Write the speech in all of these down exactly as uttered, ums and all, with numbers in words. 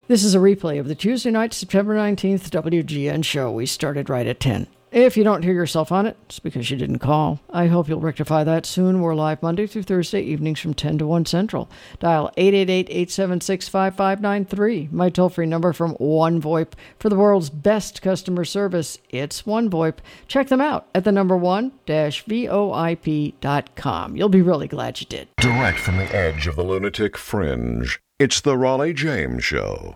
This is a replay of the Tuesday night, September nineteenth W G N show. We started right at ten. If you don't hear yourself on it, it's because you didn't call. I hope you'll rectify that soon. We're live Monday through Thursday evenings from ten to one Central. Dial eight eight eight, eight seven six, five five nine three. My toll-free number from OneVoIP. For the world's best customer service, it's OneVoIP. Check them out at the number one dash VOIP dot com. You'll be really glad you did. Direct from the edge of the lunatic fringe, it's the Raleigh James Show.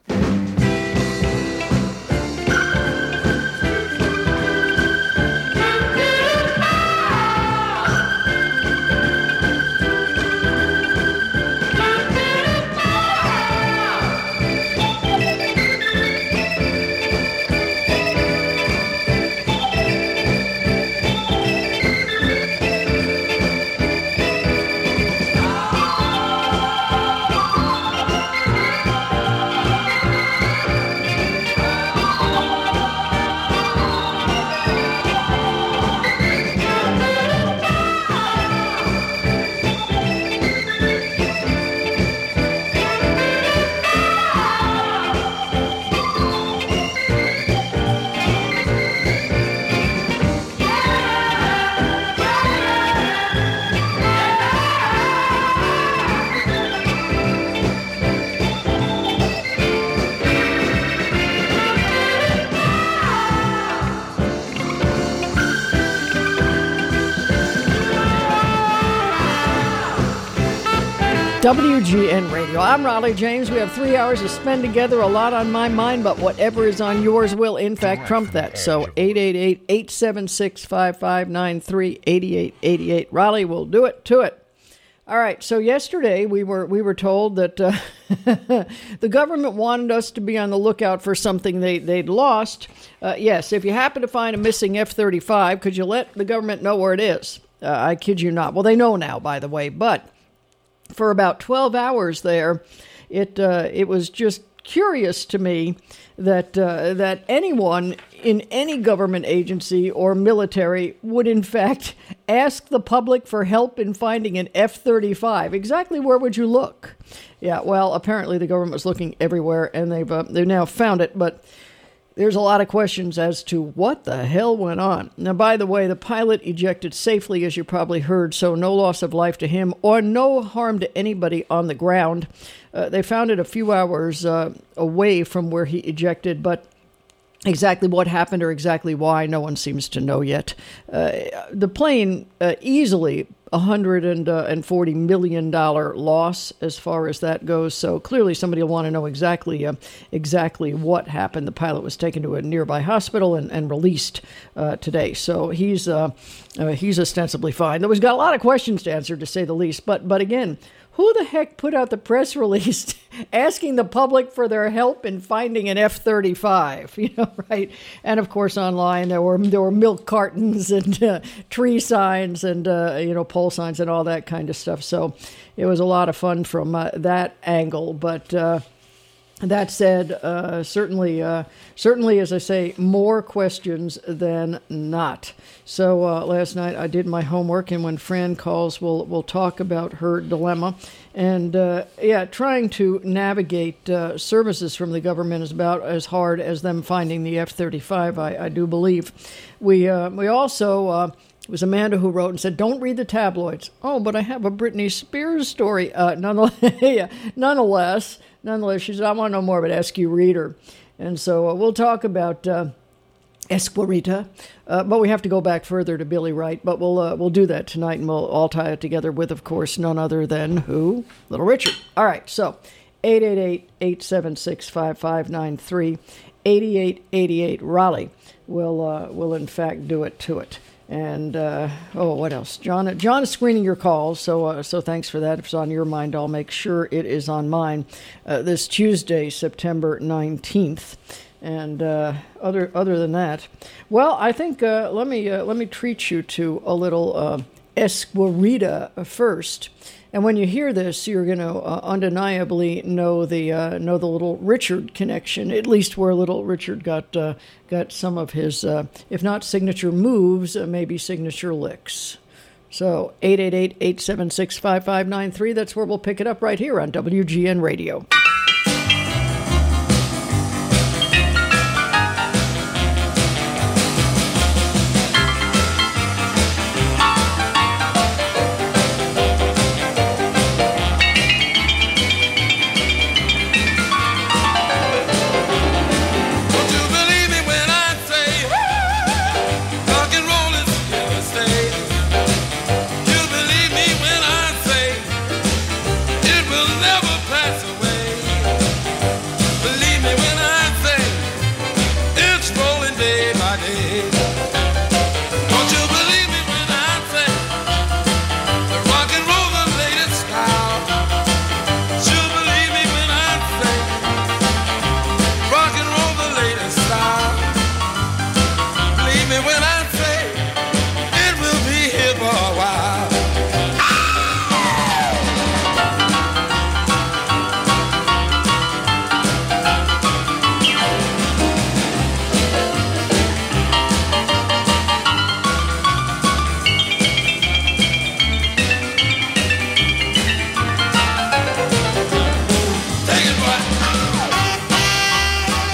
W G N Radio. I'm Raleigh James. We have three hours to spend together. A lot on my mind, but whatever is on yours will, in fact, trump that. So eight eight eight, eight seven six, five five nine three, eight eight eight eight. Raleigh will do it to it. All right. So yesterday we were we were told that uh, the government wanted us to be on the lookout for something they, they'd lost. Uh, yes, if you happen to find a missing F thirty-five, could you let the government know where it is? Uh, I kid you not. Well, they know now, by the way, but for about twelve hours there, it uh, it was just curious to me that uh, that anyone in any government agency or military would, in fact, ask the public for help in finding an F thirty-five. Exactly where would you look? Yeah, well, apparently the government was looking everywhere, and they've uh, they've now found it, but there's a lot of questions as to what the hell went on. Now, by the way, the pilot ejected safely, as you probably heard, so no loss of life to him or no harm to anybody on the ground. Uh, they found it a few hours uh, away from where he ejected, but exactly what happened or exactly why, no one seems to know yet. Uh, the plane uh, easily one hundred forty million dollars loss as far as that goes. So clearly somebody will want to know exactly uh, exactly what happened. The pilot was taken to a nearby hospital and, and released uh, today. So he's uh, uh, he's ostensibly fine. There was got a lot of questions to answer, to say the least. But but again, who the heck put out the press release asking the public for their help in finding an F thirty-five? You know, right? And of course, online there were there were milk cartons and uh, tree signs and uh, you know pole signs and all that kind of stuff. So it was a lot of fun from uh, that angle. But uh, that said, uh, certainly, uh, certainly, as I say, more questions than not. So uh, last night I did my homework, and when Fran calls, we'll we'll talk about her dilemma. And uh, yeah, trying to navigate uh, services from the government is about as hard as them finding the F thirty-five. I, I do believe. We uh, we also. Uh, It was Amanda who wrote and said, "Don't read the tabloids." Oh, but I have a Britney Spears story. Uh, nonetheless, yeah, nonetheless, nonetheless, she said, "I want to know more, but ask you reader." And so uh, we'll talk about uh, Esquerita, uh, but we have to go back further to Billy Wright. But we'll uh, we'll do that tonight, and we'll all tie it together with, of course, none other than who? Little Richard. All right, so eight eight eight, eight seven six, five five nine three, eight eight eight eight. Raleigh will uh, will in fact do it to it. And, uh, oh, what else? John John is screening your calls, so uh, so thanks for that. If it's on your mind, I'll make sure it is on mine uh, this Tuesday, September nineteenth. And uh, other other than that, well, I think uh, let me uh, let me treat you to a little uh, Esquerita first. And when you hear this, you're going to uh, undeniably know the uh, know the Little Richard connection, at least where Little Richard got uh, got some of his, uh, if not signature moves, uh, maybe signature licks. So eight eight eight, eight seven six, five five nine three, that's where we'll pick it up right here on W G N Radio.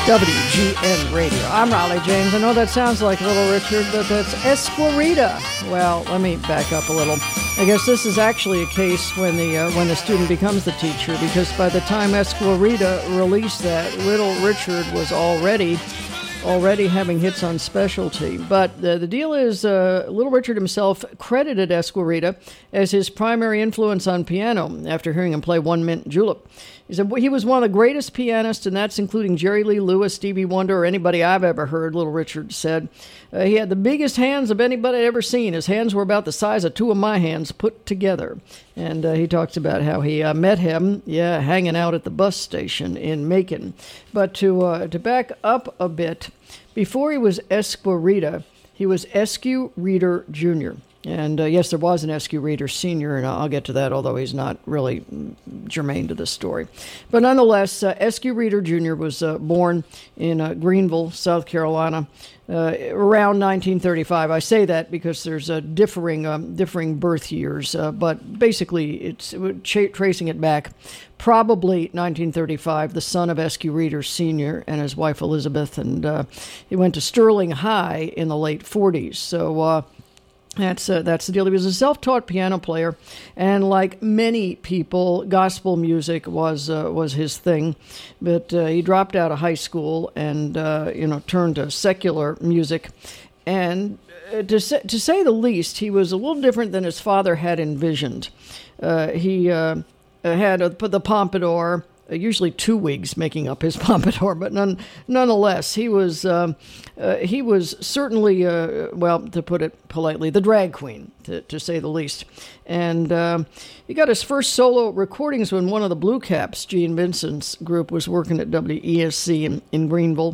W G N Radio. I'm Raleigh James. I know that sounds like Little Richard, but that's Esquerita. Well, let me back up a little. I guess this is actually a case when the uh, when the student becomes the teacher, because by the time Esquerita released that, Little Richard was already already having hits on specialty. But the, the deal is, uh, Little Richard himself credited Esquerita as his primary influence on piano after hearing him play One Mint Julep. He said he was one of the greatest pianists, and that's including Jerry Lee Lewis, Stevie Wonder, or anybody I've ever heard, Little Richard said. Uh, he had the biggest hands of anybody I'd ever seen. His hands were about the size of two of my hands put together. And uh, he talks about how he uh, met him, yeah, hanging out at the bus station in Macon. But to uh, to back up a bit, before he was Esquerita, he was Eskew Reeder Junior And uh, yes, there was an Eskew Reeder Senior, and I'll get to that, although he's not really germane to this story. But nonetheless, uh, Eskew Reeder Junior was uh, born in uh, Greenville, South Carolina, uh, around nineteen thirty-five. I say that because there's uh, differing um, differing birth years, uh, but basically it's ch- tracing it back. Probably nineteen thirty-five, the son of Eskew Reeder Senior and his wife Elizabeth, and uh, he went to Sterling High in the late forties. So uh, that's uh, that's the deal. He was a self-taught piano player, and like many people, gospel music was uh, was his thing. But uh, he dropped out of high school and uh, you know turned to secular music, and uh, to say, to say the least, he was a little different than his father had envisioned. Uh, he uh, had a, the pompadour. Usually two wigs making up his pompadour, but none, nonetheless, he was um, uh, he was certainly, uh, well, to put it politely, the drag queen, to, to say the least. And uh, he got his first solo recordings when one of the Blue Caps, Gene Vincent's group, was working at W E S C in, in Greenville.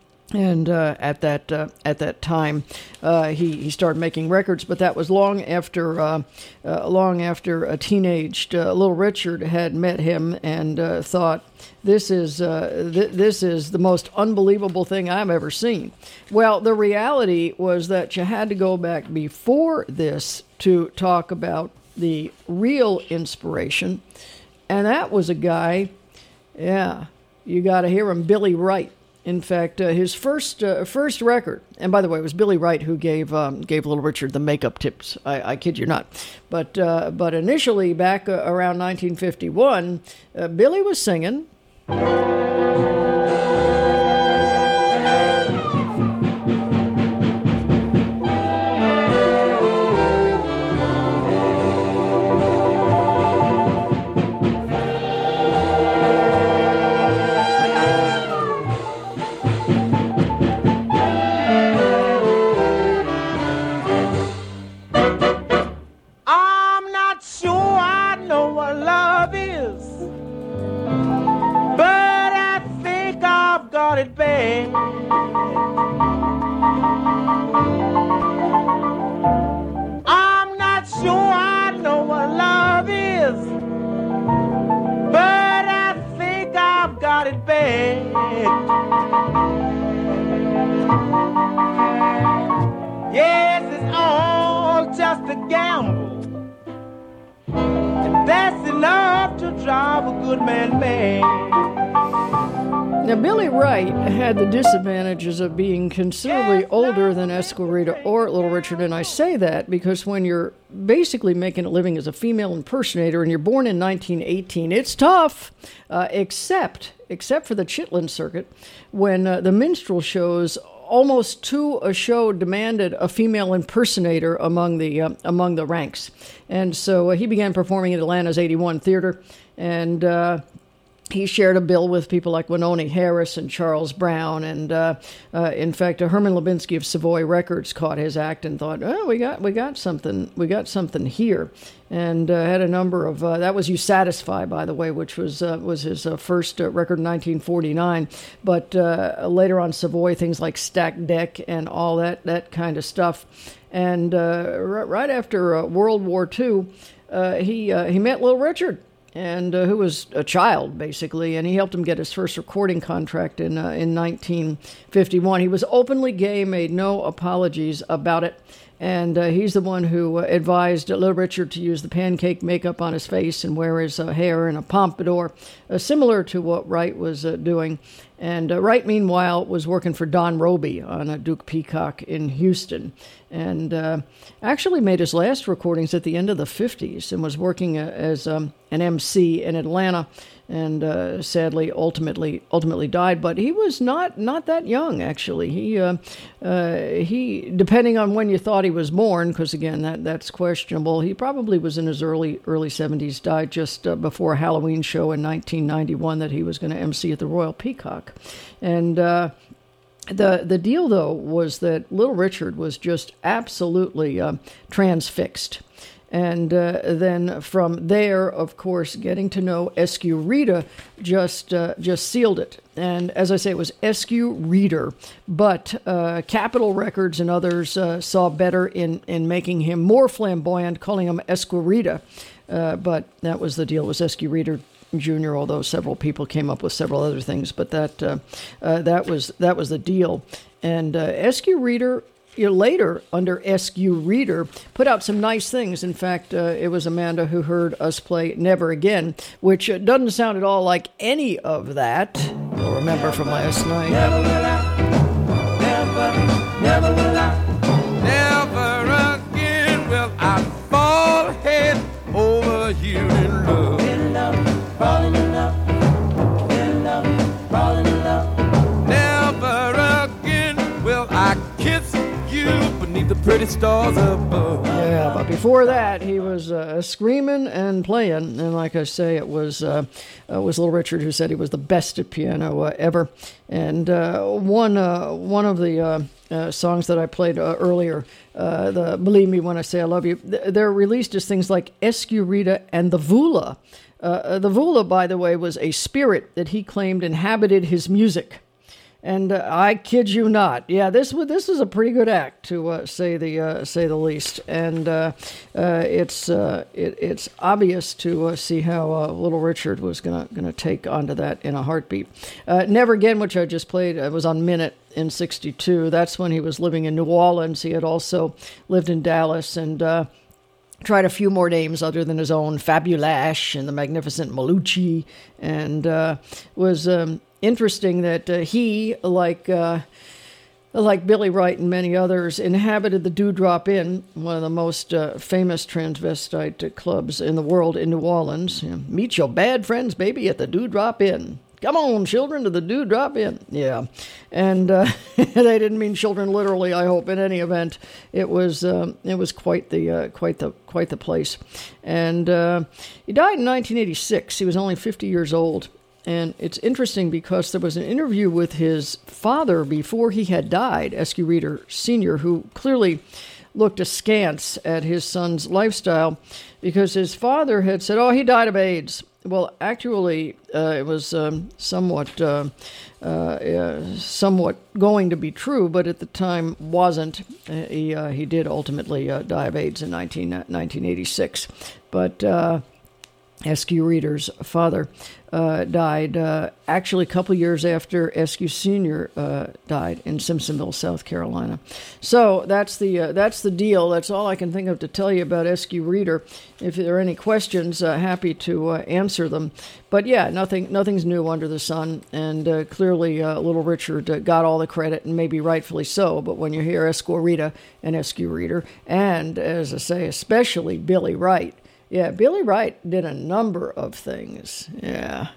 And uh, at that uh, at that time, uh, he he started making records, but that was long after uh, uh, long after a teenaged uh, Little Richard had met him and uh, thought, this is uh, th- this is the most unbelievable thing I've ever seen. Well, the reality was that you had to go back before this to talk about the real inspiration, and that was a guy. Yeah, you got to hear him, Billy Wright. In fact, uh, his first uh, first record, and by the way, it was Billy Wright who gave um, gave Little Richard the makeup tips. I, I kid you not. But uh, but initially, back uh, around nineteen fifty-one, uh, Billy was singing. It bad. I'm not sure I know what love is, but I think I've got it bad. Yes, it's all just a gamble, and that's enough to drive a good man mad. Now, Billy Wright had the disadvantages of being considerably older than Esquerita or Little Richard, and I say that because when you're basically making a living as a female impersonator and you're born in nineteen eighteen, it's tough, uh, except except for the Chitlin circuit, when uh, the minstrel shows almost to a show demanded a female impersonator among the uh, among the ranks, and so uh, he began performing at Atlanta's eighty-one Theater, and uh, he shared a bill with people like Wynonie Harris and Charles Brown, and uh, uh, in fact, uh, Herman Lubinsky of Savoy Records caught his act and thought, "Oh, we got we got something, we got something here," and uh, had a number of uh, that was "You Satisfy," by the way, which was uh, was his uh, first uh, record in nineteen forty-nine. But uh, later on, Savoy, things like Stacked Deck and all that that kind of stuff. And uh, r- right after uh, World War Two, uh, he uh, he met Little Richard. And uh, who was a child, basically, and he helped him get his first recording contract in uh, in nineteen fifty-one. He was openly gay, made no apologies about it, And uh, he's the one who uh, advised uh, Little Richard to use the pancake makeup on his face and wear his uh, hair in a pompadour, uh, similar to what Wright was uh, doing. And uh, Wright, meanwhile, was working for Don Robey on a Duke Peacock in Houston, and uh, actually made his last recordings at the end of the fifties, and was working uh, as um, an M C in Atlanta, and uh, sadly, ultimately, ultimately died. But he was not not that young, actually. He uh, uh, he, depending on when you thought he was born, because again, that that's questionable. He probably was in his early early seventies. Died just uh, before a Halloween show in nineteen ninety-one that he was going to M C at the Royal Peacock. And uh, the the deal, though, was that Little Richard was just absolutely uh, transfixed. And uh, then from there, of course, getting to know Eskew Reader just uh, just sealed it. And as I say, it was Eskew Reader, but uh, Capitol Records and others uh, saw better in, in making him more flamboyant, calling him Esquerita. Uh, but that was the deal, was Eskew Reader Junior, although several people came up with several other things. But that uh, uh, that was that was the deal. And uh, Eskew Reader, you know, later, under Eskew Reader, put out some nice things. In fact, uh, it was Amanda who heard us play Never Again, which uh, doesn't sound at all like any of that. You'll remember from last night. Never will I, never, never will I, never again will I fall head over you in love. In love, falling in love, in love, falling in love. Never again will I kiss you beneath the pretty stars above. Yeah, but before that, he was uh, screaming and playing, and like I say, it was uh, uh, was Little Richard who said he was the best at piano uh, ever. And uh, one uh, one of the uh, uh, songs that I played uh, earlier, uh, the "Believe Me When I Say I Love You," th- they're released as things like Eskew Reader and the Vula. Uh, the Vula, by the way, was a spirit that he claimed inhabited his music. And uh, I kid you not, yeah, this this is a pretty good act, to uh, say the uh, say the least. And uh, uh, it's uh, it, it's obvious to uh, see how uh, Little Richard was gonna gonna take onto that in a heartbeat. Uh, Never Again, which I just played, uh, was on Minute in sixty-two. That's when he was living in New Orleans. He had also lived in Dallas and uh, tried a few more names other than his own, Fabulash and the Magnificent Malucci, and uh, was. Um, Interesting that uh, he, like uh, like Billy Wright and many others, inhabited the Dewdrop Inn, one of the most uh, famous transvestite clubs in the world in New Orleans. You know, meet your bad friends, baby, at the Dewdrop Inn. Come on, children, to the Dewdrop Inn. Yeah, and uh, they didn't mean children literally, I hope. In any event, it was uh, it was quite the uh, quite the quite the place. And uh, he died in nineteen eighty-six. He was only fifty years old. And it's interesting because there was an interview with his father before he had died, Eskew Reader Senior, who clearly looked askance at his son's lifestyle because his father had said, oh, he died of AIDS. Well, actually, uh, it was um, somewhat uh, uh, uh, somewhat going to be true, but at the time wasn't. Uh, he, uh, he did ultimately uh, die of AIDS in nineteen eighty-six. But uh, Eskew Reader's father uh, died uh, actually a couple years after Eskew Senior uh, died in Simpsonville, South Carolina. So that's the uh, that's the deal. That's all I can think of to tell you about Eskew Reader. If there are any questions, uh, happy to uh, answer them. But yeah, nothing nothing's new under the sun, and uh, clearly uh, Little Richard uh, got all the credit, and maybe rightfully so. But when you hear Esquerita and Eskew Reader, and as I say, especially Billy Wright. Yeah, Billy Wright did a number of things. Yeah.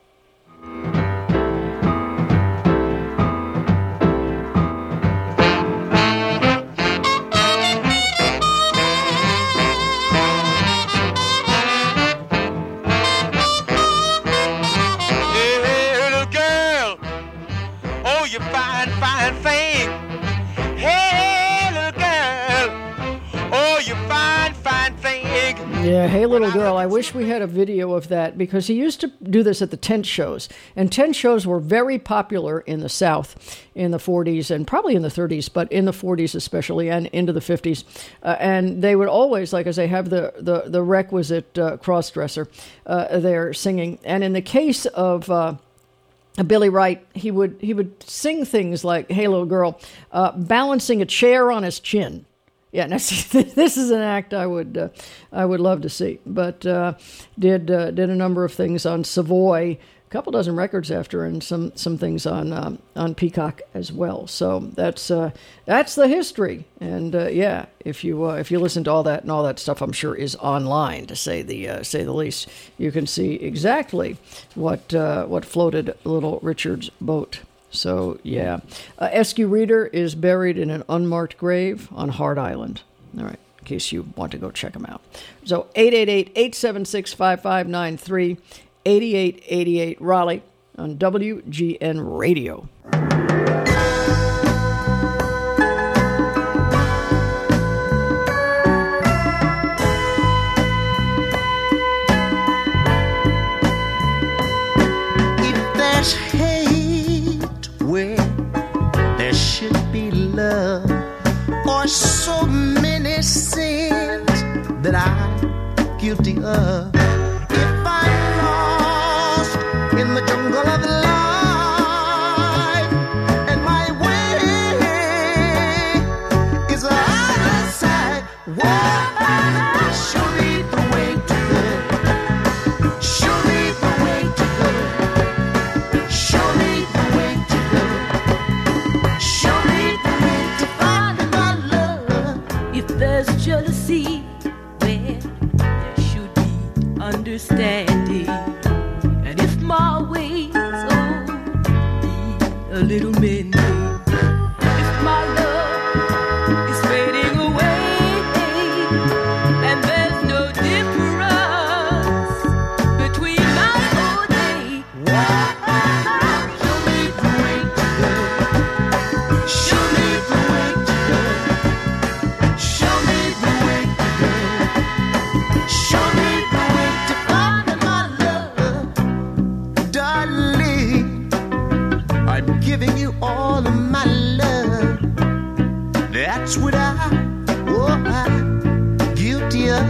Hey, little girl, oh, you fine, fine thing. Hey, little girl, oh, you fine, fine thing. Yeah, Hey Little Girl, I wish we had a video of that, because he used to do this at the tent shows. And tent shows were very popular in the South in the forties and probably in the thirties, but in the forties especially and into the fifties. Uh, and they would always, like I say, have the, the, the requisite uh, cross-dresser uh, there singing. And in the case of uh, Billy Wright, he would, he would sing things like Hey Little Girl, uh, balancing a chair on his chin. Yeah, now see, this is an act I would uh, I would love to see. But uh, did uh, did a number of things on Savoy, a couple dozen records after, and some some things on um, on Peacock as well. So that's uh, that's the history. And uh, yeah, if you uh, if you listen to all that and all that stuff, I'm sure is online, to say the uh, say the least. You can see exactly what uh, what floated Little Richard's boat. So, yeah. Uh, Eskew Reader is buried in an unmarked grave on Hart Island. All right, in case you want to go check him out. So, eight eight eight, eight seven six, five five nine three, eight eight eight eight Raleigh on W G N Radio. If there's where there should be love, or so many sins that I'm guilty of. If I'm lost in the jungle of life, and my way is the other side, well, show me the way to go. Show me the way to go. Show me the way to go. Show me the way to find my love. If there's jealousy where there should be understanding, and if my ways oh be a little mending, if my love is fading away and there's no difference between night or day, Show me the way to go. Show me the way to go. Show me the way to go. Show me the way to find my love. Darling, I'm giving you all of my love. That's what I, oh, I'm guilty of.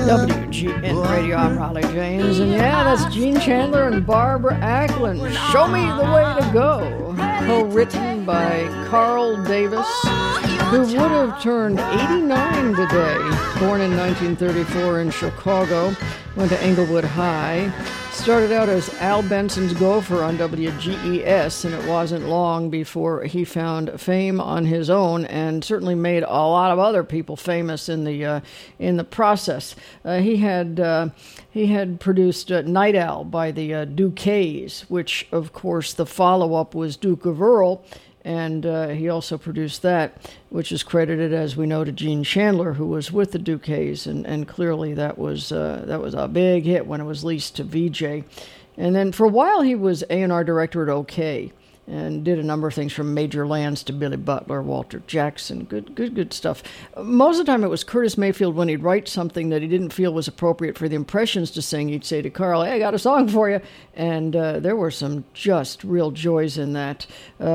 W G N Radio, I'm Raleigh James, and yeah, that's Gene Chandler and Barbara Acklin. Show me the way to go. Co-written by Carl Davis, who would have turned eighty-nine today. Born in nineteen thirty-four in Chicago, went to Englewood High. Started out as Al Benson's gopher on W G E S, and it wasn't long before he found fame on his own, and certainly made a lot of other people famous in the uh, in the process. Uh, he had uh, he had produced uh, Night Owl by the uh, Duquesnes, which of course the follow-up was Duke of Earl. And uh, he also produced that, which is credited, as we know, to Gene Chandler, who was with the Duquesnes, and, and clearly that was uh, that was a big hit when it was leased to V J. And then for a while he was A and R director at OK, and did a number of things from Major Lands to Billy Butler, Walter Jackson, good, good, good stuff. Most of the time it was Curtis Mayfield, when he'd write something that he didn't feel was appropriate for the Impressions to sing, he'd say to Carl, hey, I got a song for you. And uh, there were some just real joys in that.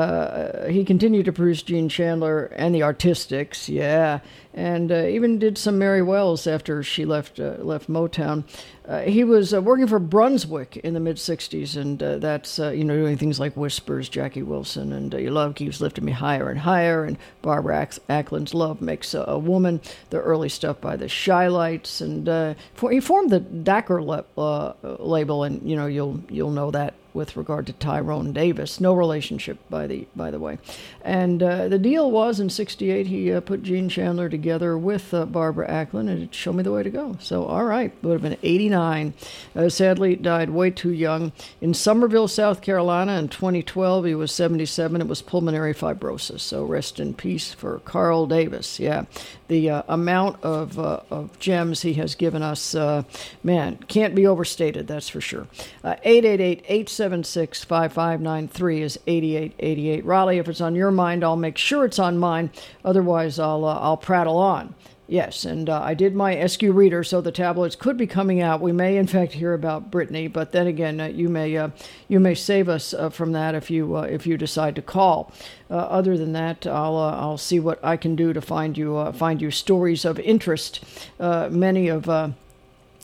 Uh, he continued to produce Gene Chandler and the Artistics, yeah, and uh, even did some Mary Wells after she left uh, left Motown. Uh, he was uh, working for Brunswick in the mid-sixties, and uh, that's, uh, you know, doing things like Whispers, Jackie Wilson, and uh, Your Love Keeps Lifting Me Higher and Higher, and Barbara Acklin's Love Makes a, a Woman, the early stuff by the Shylights, and uh, for, he formed the Dacker le- uh, label, and, you know, you'll you'll know that with regard to Tyrone Davis. No relationship, by the by the way. And uh, the deal was, in sixty-eight, he uh, put Gene Chandler together with uh, Barbara Acklin, and it showed me the way to go. So, all right, would have been eighty-nine. Uh, sadly, died way too young. In Somerville, South Carolina, in twenty twelve, he was seventy-seven. It was pulmonary fibrosis. So rest in peace for Carl Davis. Yeah, the uh, amount of, uh, of gems he has given us, uh, man, can't be overstated, that's for sure. Uh, eight eight eight, eight seven six, five five nine three is eighty-eight eighty-eight. Raleigh, if it's on your mind, I'll make sure it's on mine. Otherwise, I'll uh, I'll prattle on. Yes, and uh, I did my Eskew Reader, so the tabloids could be coming out. We may, in fact, hear about Britney, but then again, uh, you may uh, you may save us uh, from that if you uh, if you decide to call. Uh, other than that, I'll uh, I'll see what I can do to find you uh, find you stories of interest. Uh, many of uh,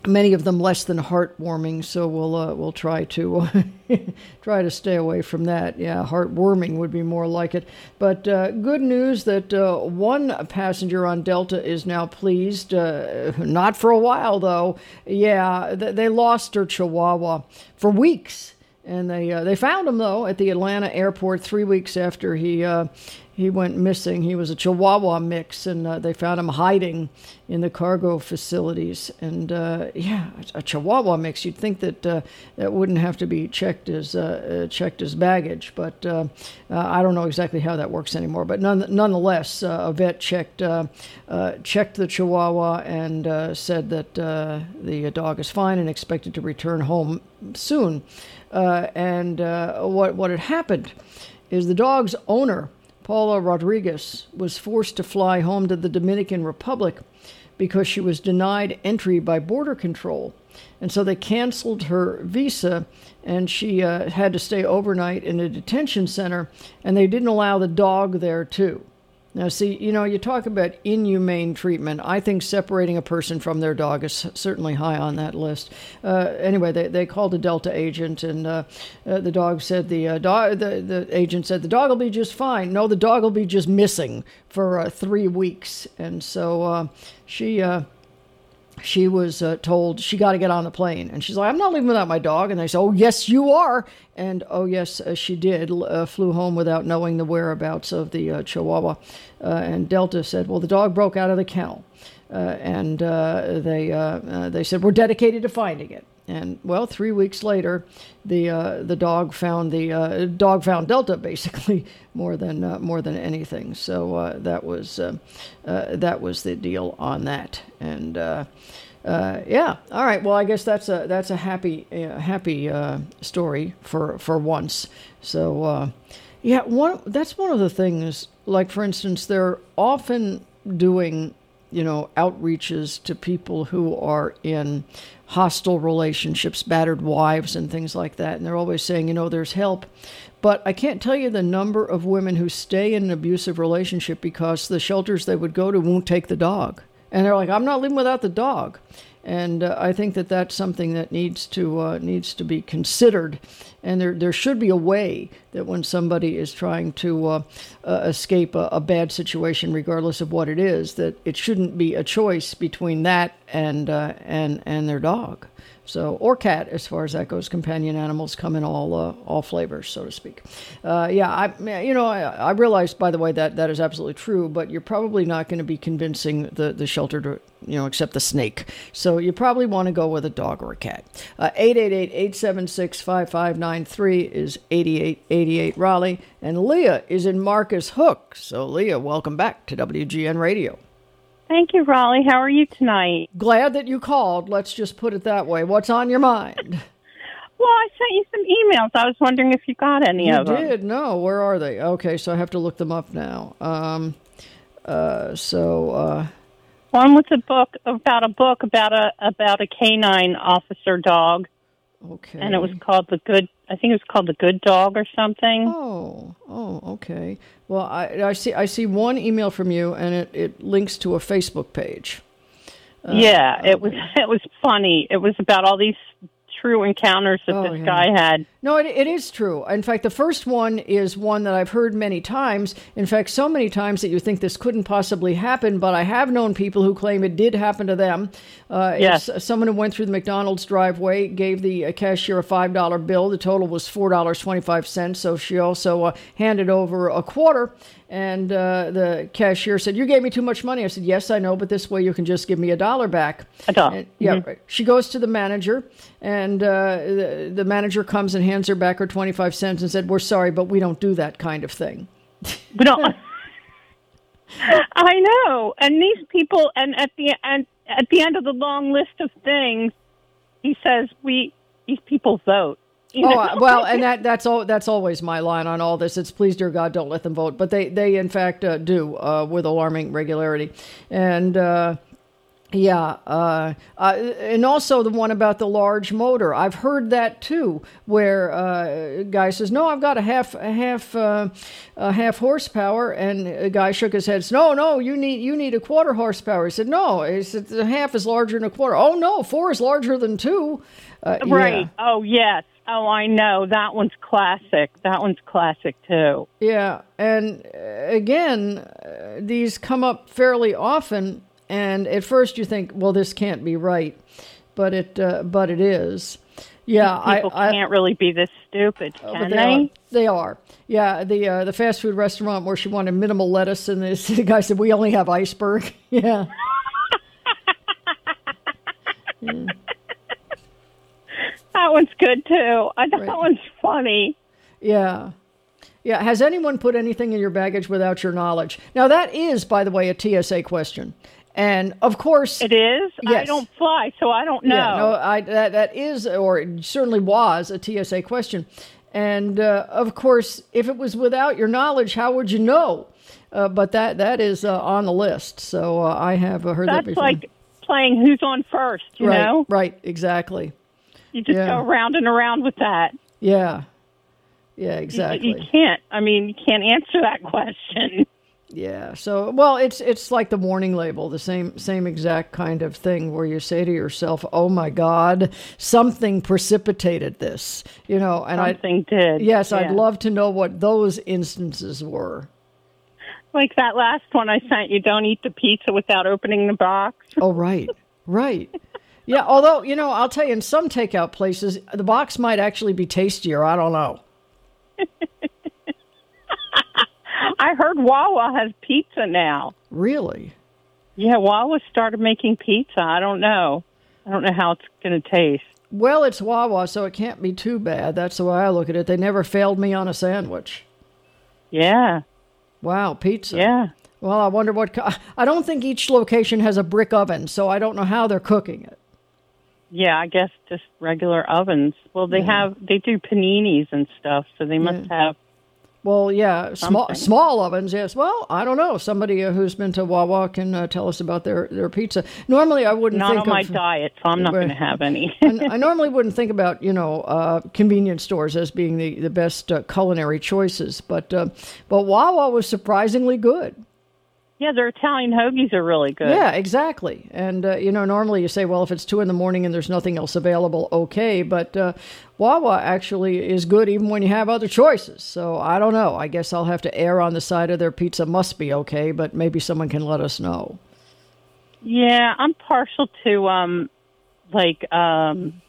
many of them less than heartwarming. So we'll uh, we'll try to uh, try to stay away from that. Yeah, heartwarming would be more like it. But uh, good news that uh, one passenger on Delta is now pleased. Uh, not for a while though. Yeah, th- they lost her Chihuahua for weeks. And they uh, they found him, though, at the Atlanta airport three weeks after he uh, he went missing. He was a Chihuahua mix, and uh, they found him hiding in the cargo facilities. And, uh, yeah, a Chihuahua mix. You'd think that uh, that wouldn't have to be checked as uh, uh, checked as baggage. But uh, uh, I don't know exactly how that works anymore. But none, nonetheless, uh, a vet checked, uh, uh, checked the Chihuahua and uh, said that uh, the dog is fine and expected to return home soon. Uh, and uh, what what had happened is the dog's owner, Paula Rodriguez, was forced to fly home to the Dominican Republic because she was denied entry by Border Control. And so they canceled her visa, and she uh, had to stay overnight in a detention center, and they didn't allow the dog there, too. Now, see, you know, you talk about inhumane treatment. I think separating a person from their dog is certainly high on that list. Uh, anyway, they, they called a Delta agent, and uh, uh, the dog said the, uh, dog, the the agent said the dog will be just fine. No, the dog will be just missing for uh, three weeks. And so uh, she uh, she was uh, told she got to get on the plane, and she's like, "I'm not leaving without my dog." And they said, "Oh, yes, you are." And oh, yes, uh, she did. Uh, flew home without knowing the whereabouts of the uh, Chihuahua. Uh, and Delta said, well, the dog broke out of the kennel. Uh, and uh, they uh, uh, they said, we're dedicated to finding it. And, well, three weeks later, the uh, the dog found the uh, dog found Delta, basically, more than uh, more than anything. So uh, that was uh, uh, that was the deal on that. And uh, Uh, yeah. All right. Well, I guess that's a that's a happy uh, happy uh, story for for once. So uh, yeah, one that's one of the things. Like, for instance, they're often doing, you know, outreaches to people who are in hostile relationships, battered wives and things like that. And they're always saying, you know, there's help. But I can't tell you the number of women who stay in an abusive relationship because the shelters they would go to won't take the dog. And they're like, I'm not leaving without the dog. And uh, I think that that's something that needs to uh, needs to be considered. And there there should be a way that when somebody is trying to uh, uh, escape a, a bad situation, regardless of what it is, that it shouldn't be a choice between that and uh, and and their dog. So, or cat, as far as that goes. Companion animals come in all uh, all flavors, so to speak. Uh, yeah, I you know I, I realize, by the way, that that is absolutely true. But you're probably not going to be convincing the the shelter to, you know, accept the snake. So you probably want to go with a dog or a cat. Uh, eight eight eight, eight seven six, five five nine three is eighty-eight eighty-eight Raleigh, and Leah is in Marcus Hook. So Leah, welcome back to W G N Radio. Thank you, Raleigh. How are you tonight? Glad that you called. Let's just put it that way. What's on your mind? Well, I sent you some emails. I was wondering if you got any you of them. You did? No. Where are they? Okay, so I have to look them up now. Um, uh, so... Uh, One was a book about a book about a about a canine officer dog. Okay. And it was called The Good, I think it was called The Good Dog or something. Oh, oh, okay. Well, I, I see I see one email from you, and it, it links to a Facebook page. Uh, yeah, it okay. was it was funny. It was about all these true encounters that oh, this yeah. guy had. No, it, it is true. In fact, the first one is one that I've heard many times. In fact, so many times that you think this couldn't possibly happen, but I have known people who claim it did happen to them. Uh, yes. Someone who went through the McDonald's driveway, gave the cashier a five dollar bill. The total was four dollars and twenty-five cents, so she also uh, handed over a quarter. And uh, the cashier said, you gave me too much money. I said, yes, I know, but this way you can just give me a dollar back. A dollar. And, yeah, mm-hmm. right. She goes to the manager, and uh, the, the manager comes and hands her back her twenty-five cents and said, we're sorry, but we don't do that kind of thing. We don't. I know. And these people, and at the and at the end of the long list of things, he says, we these people vote. You know? Oh, well, and that that's all. That's always my line on all this. It's please, dear God, don't let them vote. But they, they in fact, uh, do uh, with alarming regularity. And uh, Yeah, uh, uh, and also the one about the large motor. I've heard that too, where uh, a guy says, "No, I've got a half, a half, uh, a half horsepower," and a guy shook his head. Said, "No, no, you need, you need a quarter horsepower." He said, "No," he said, "The half is larger than a quarter." "Oh no, four is larger than two." Uh, Right. Yeah. Oh, yes. Oh, I know. That one's classic. That one's classic, too. Yeah, and uh, again, uh, these come up fairly often. And at first you think, well, this can't be right, but it uh, but it is. Yeah, People I, I can't really be this stupid, oh, can but they? Are. They are. Yeah, the uh, the fast food restaurant where she wanted minimal lettuce, and the, the guy said, "We only have iceberg." Yeah. Yeah. That one's good, too. I thought Right. that one's funny. Yeah. Yeah. Has anyone put anything in your baggage without your knowledge? Now, that is, by the way, a T S A question. And, of course... It is? I Yes. don't fly, so I don't know. Yeah, no, I, that, that is, or it certainly was, a T S A question. And, uh, of course, if it was without your knowledge, how would you know? Uh, but that that is uh, on the list. So uh, I have uh, heard that That's before. like playing Who's on First, you right, know? Right, exactly. You just Yeah. go around and around with that. Yeah. Yeah, You- exactly. You, can't. I mean, you can't answer that question. Yeah. So, well, it's it's like the warning label, the same same exact kind of thing where you say to yourself, "Oh my God, something precipitated this," you know. And Something I, did. yes, I'd yeah. love to know what those instances were. Like that last one I sent you, don't eat the pizza without opening the box. Oh, right, right. Yeah. Although, you know, I'll tell you, in some takeout places, the box might actually be tastier. I don't know. I heard Wawa has pizza now. Really? Yeah, Wawa started making pizza. I don't know. I don't know how it's going to taste. Well, it's Wawa, so it can't be too bad. That's the way I look at it. They never failed me on a sandwich. Yeah, Wow, pizza. yeah. Well, I wonder what... co- I don't think each location has a brick oven, so I don't know how they're cooking it. Yeah, I guess just regular ovens. Well, they have, they do paninis and stuff, so they must have. Well, yeah, small Something. small ovens, yes. Well, I don't know. Somebody uh, who's been to Wawa can uh, tell us about their, their pizza. Normally, I wouldn't Not think on my of... diet, so I'm not Right. going to have any. And I normally wouldn't think about, you know, uh, convenience stores as being the, the best uh, culinary choices, but uh, but Wawa was surprisingly good. Yeah, their Italian hoagies are really good. Yeah, exactly. And, uh, you know, normally you say, well, if it's two in the morning and there's nothing else available, okay. But uh, Wawa actually is good even when you have other choices. So I don't know. I guess I'll have to err on the side of their pizza must be okay, but maybe someone can let us know. Yeah, I'm partial to, um, like, um,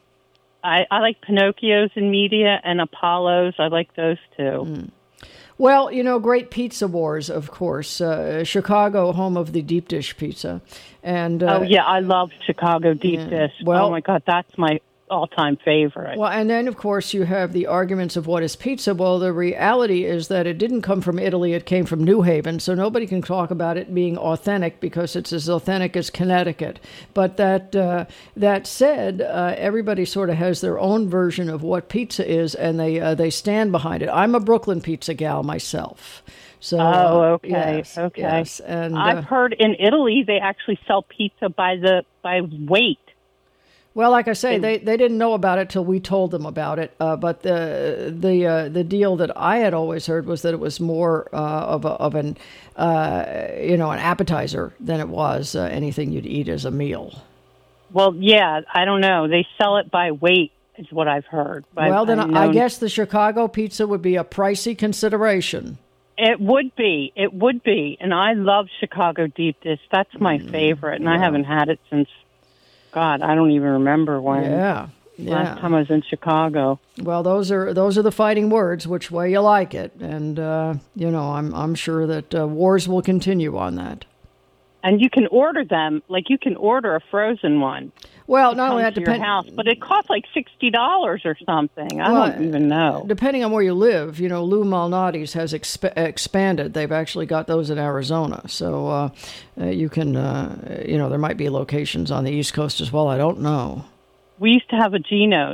I, I like Pinocchio's in media and Apollo's. I like those two. Mm. Well, you know, great pizza wars, of course. Uh, Chicago, home of the deep dish pizza. And uh, Oh, yeah, I love Chicago deep yeah. dish. Well- oh, my God, that's my all-time favorite. Well, and then, of course, you have the arguments of what is pizza. Well, the reality is that it didn't come from Italy. It came from New Haven, so nobody can talk about it being authentic because it's as authentic as Connecticut. But that uh, that said, uh, everybody sort of has their own version of what pizza is, and they uh, they stand behind it. I'm a Brooklyn pizza gal myself. So, Oh, uh, okay, yes, okay. yes, and uh, I've heard in Italy they actually sell pizza by the by weight. well, like I say, they, they didn't know about it till we told them about it. Uh, but the the uh, the deal that I had always heard was that it was more uh, of a, of an uh, you know an appetizer than it was uh, anything you'd eat as a meal. Well, yeah, I don't know. They sell it by weight, is what I've heard. I've- Well, then I've I known- guess the Chicago pizza would be a pricey consideration. It would be. It would be. And I love Chicago deep dish. That's my Mm, favorite. And I haven't had it since, God, I don't even remember when. Yeah, yeah. Last time I was in Chicago. Well, those are those are the fighting words. Which way you like it, and uh, you know, I'm I'm sure that uh, wars will continue on that. And you can order them, like you can order a frozen one. Well, not only Comes that, to your depend- house, but it costs like sixty dollars or something. I Well, don't even know. Depending on where you live, you know, Lou Malnati's has exp- expanded. They've actually got those in Arizona. So uh, uh, you can, uh, you know, there might be locations on the East Coast as well. I don't know. We used to have a Geno's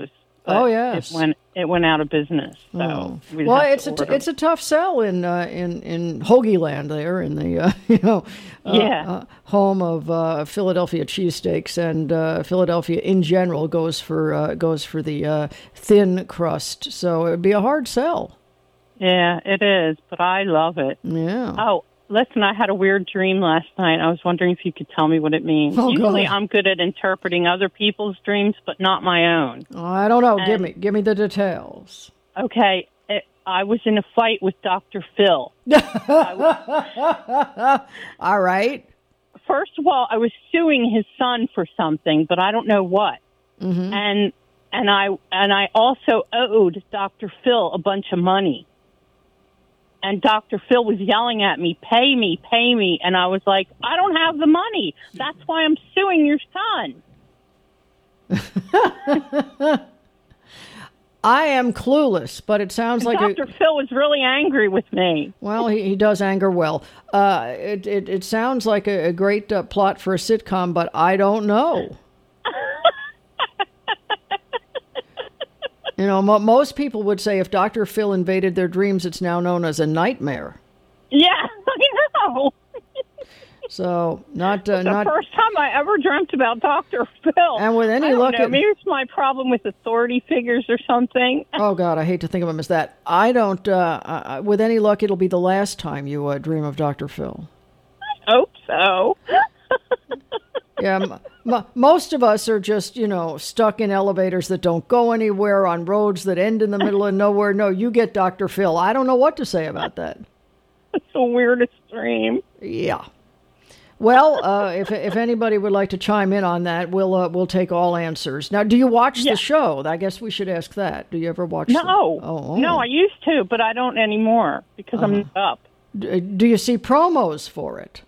but Oh, yes. it went it went out of business. So Oh. we'd Well, have it's to a t- order. it's a tough sell in uh, in in Hoagie Land there in the uh, you know uh, Yeah. uh, home of uh, Philadelphia cheesesteaks, and uh, Philadelphia in general goes for uh, goes for the uh, thin crust. So it would be a hard sell. Yeah, it is, but I love it. Yeah. Oh, listen, I had a weird dream last night. I was wondering if you could tell me what it means. Oh, Usually God. I'm good at interpreting other people's dreams, but not my own. I don't know. give And- me give me the details. Okay, it, I was in a fight with Doctor Phil. All right. First of all, I was suing his son for something, but I don't know what. Mm-hmm. And and I and I also owed Doctor Phil a bunch of money. And Doctor Phil was yelling at me, "Pay me, pay me." And I was like, "I don't have the money. That's why I'm suing your son." I am clueless, but it sounds like Doctor a, Phil was really angry with me. well, he, he does anger well. Uh, it, it it sounds like a, a great uh, plot for a sitcom, but I don't know. You know, mo- most people would say if Doctor Phil invaded their dreams, it's now known as a nightmare. Yeah, I know. So not uh, The not. first time I ever dreamt about Doctor Phil. And with any I don't luck, know, it- maybe it's my problem with authority figures or something. Oh God, I hate to think of him as that. I don't. Uh, uh, with any luck, it'll be the last time you uh, dream of Doctor Phil. I hope so. Yeah, m- m- most of us are just, you know, stuck in elevators that don't go anywhere, on roads that end in the middle of nowhere. No, you get Doctor Phil. I don't know what to say about that. It's the weirdest dream. Yeah. Well, uh, if if anybody would like to chime in on that, we'll uh, we'll take all answers. Now, do you watch Yeah. the show? I guess we should ask that. Do you ever watch? No, the- oh, oh. no, I used to, but I don't anymore because I'm not up. D- Do you see promos for it?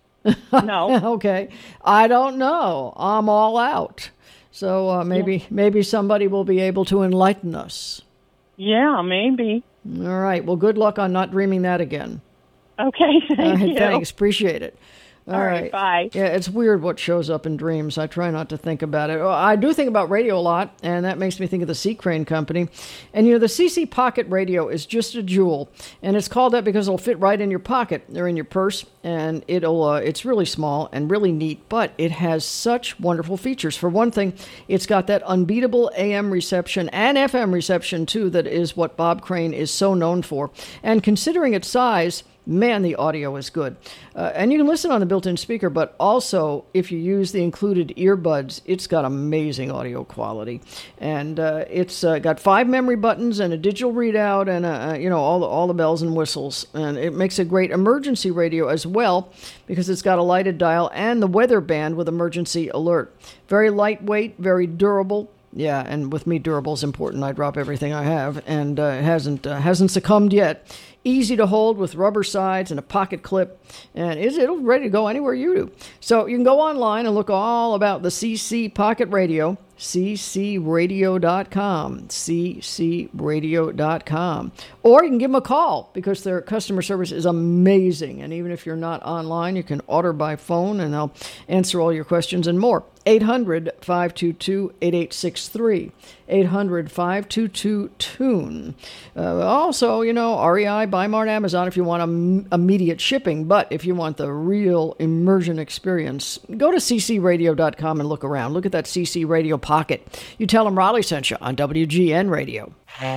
No. Okay, I don't know. I'm all out. So uh, maybe maybe somebody will be able to enlighten us. Yeah, maybe. All right. Well, good luck on not dreaming that again. Okay, thank All right, you. thanks. Appreciate it. All right, bye. Yeah, it's weird what shows up in dreams. I try not to think about it. Oh, I do think about radio a lot, and that makes me think of the C. Crane Company. And, you know, the C C Pocket Radio is just a jewel. And it's called that because it'll fit right in your pocket or in your purse. And it'll uh, it's really small and really neat, but it has such wonderful features. For one thing, it's got that unbeatable A M reception and F M reception, too, that is what Bob Crane is so known for. And considering its size, man, the audio is good. Uh, and you can listen on the built-in speaker, but also if you use the included earbuds, it's got amazing audio quality. And uh, it's uh, got five memory buttons and a digital readout and, uh, you know, all the, all the bells and whistles. And it makes a great emergency radio as well because it's got a lighted dial and the weather band with emergency alert. Very lightweight, very durable. Yeah, and with me, durable is important. I drop everything I have, and uh, it hasn't uh, hasn't succumbed yet. Easy to hold with rubber sides and a pocket clip, and it's, it'll ready to go anywhere you do. So you can go online and look all about the C C Pocket Radio, c c radio dot com, c c radio dot com. Or you can give them a call because their customer service is amazing. And even if you're not online, you can order by phone, and they'll answer all your questions and more. eight hundred, five two two, eight eight six three. eight hundred, five two two, tune. Uh, also, you know, R E I, Buy-Mart, Amazon if you want im- immediate shipping. But if you want the real immersion experience, go to c c radio dot com and look around. Look at that C C Radio Pocket. You tell them Raleigh sent you on W G N Radio.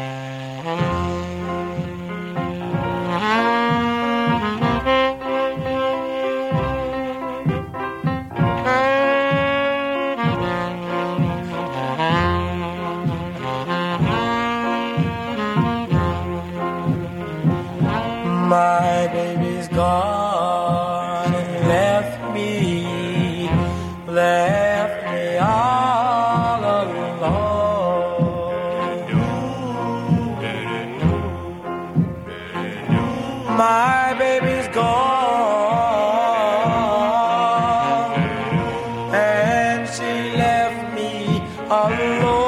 My baby's gone and left me, left me all alone. My baby's gone and she left me alone.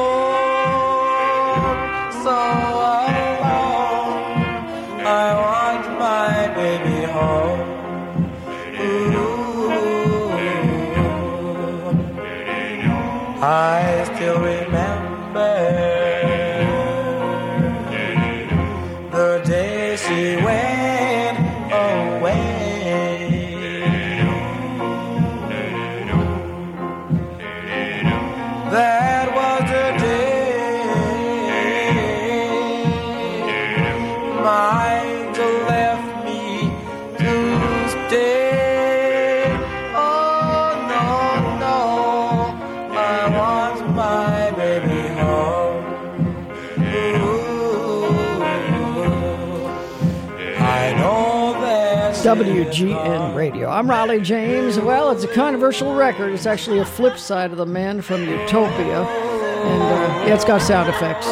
So alone, I want my baby home. Ooh, I still remember W G N Radio. I'm Raleigh James. Well, it's a controversial record. It's actually a flip side of The Man from Utopia. And, uh, yeah, it's got sound effects.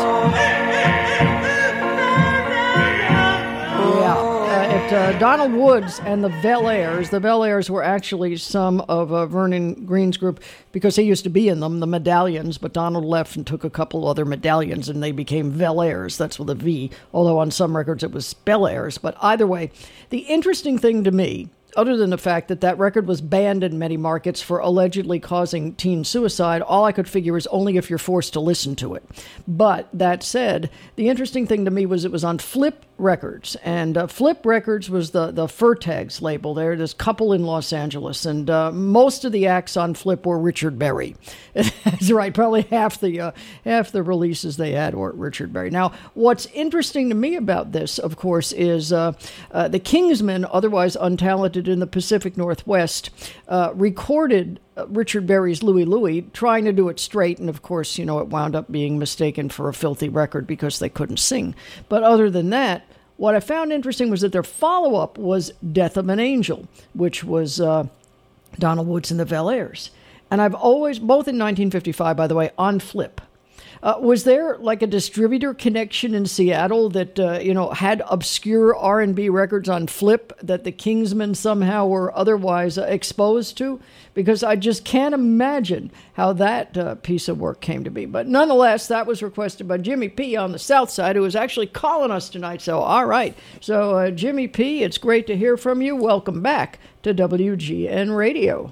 Yeah. Uh, it, uh, Donald Woods and the Bel-Airs. The Bel-Airs were actually some of uh, Vernon Green's group because he used to be in them, the Medallions, but Donald left and took a couple other medallions and they became Bel-Airs. That's with a V, although on some records it was Bel-Airs. But either way, the interesting thing to me, other than the fact that that record was banned in many markets for allegedly causing teen suicide, all I could figure is only if you're forced to listen to it. But that said, the interesting thing to me was it was on Flip Records, and uh, Flip Records was the, the Furtags label there, this couple in Los Angeles, and uh, most of the acts on Flip were Richard Berry. That's right, probably half the uh, half the releases they had were Richard Berry. Now, what's interesting to me about this, of course, is uh, uh, the Kingsmen, otherwise untalented in the Pacific Northwest, uh, recorded uh, Richard Berry's Louie Louie, trying to do it straight, and of course, you know, it wound up being mistaken for a filthy record because they couldn't sing. But other than that, what I found interesting was that their follow-up was Death of an Angel, which was uh, Donald Woods and the Bel-Airs. And I've always, both in nineteen fifty-five, by the way, on Flip. Uh, was there like a distributor connection in Seattle that, uh, you know, had obscure R and B records on Flip that the Kingsmen somehow were otherwise uh, exposed to? Because I just can't imagine how that uh, piece of work came to be. But nonetheless, that was requested by Jimmy P. on the South Side, who is actually calling us tonight. So, all right. So, uh, Jimmy P., it's great to hear from you. Welcome back to W G N Radio.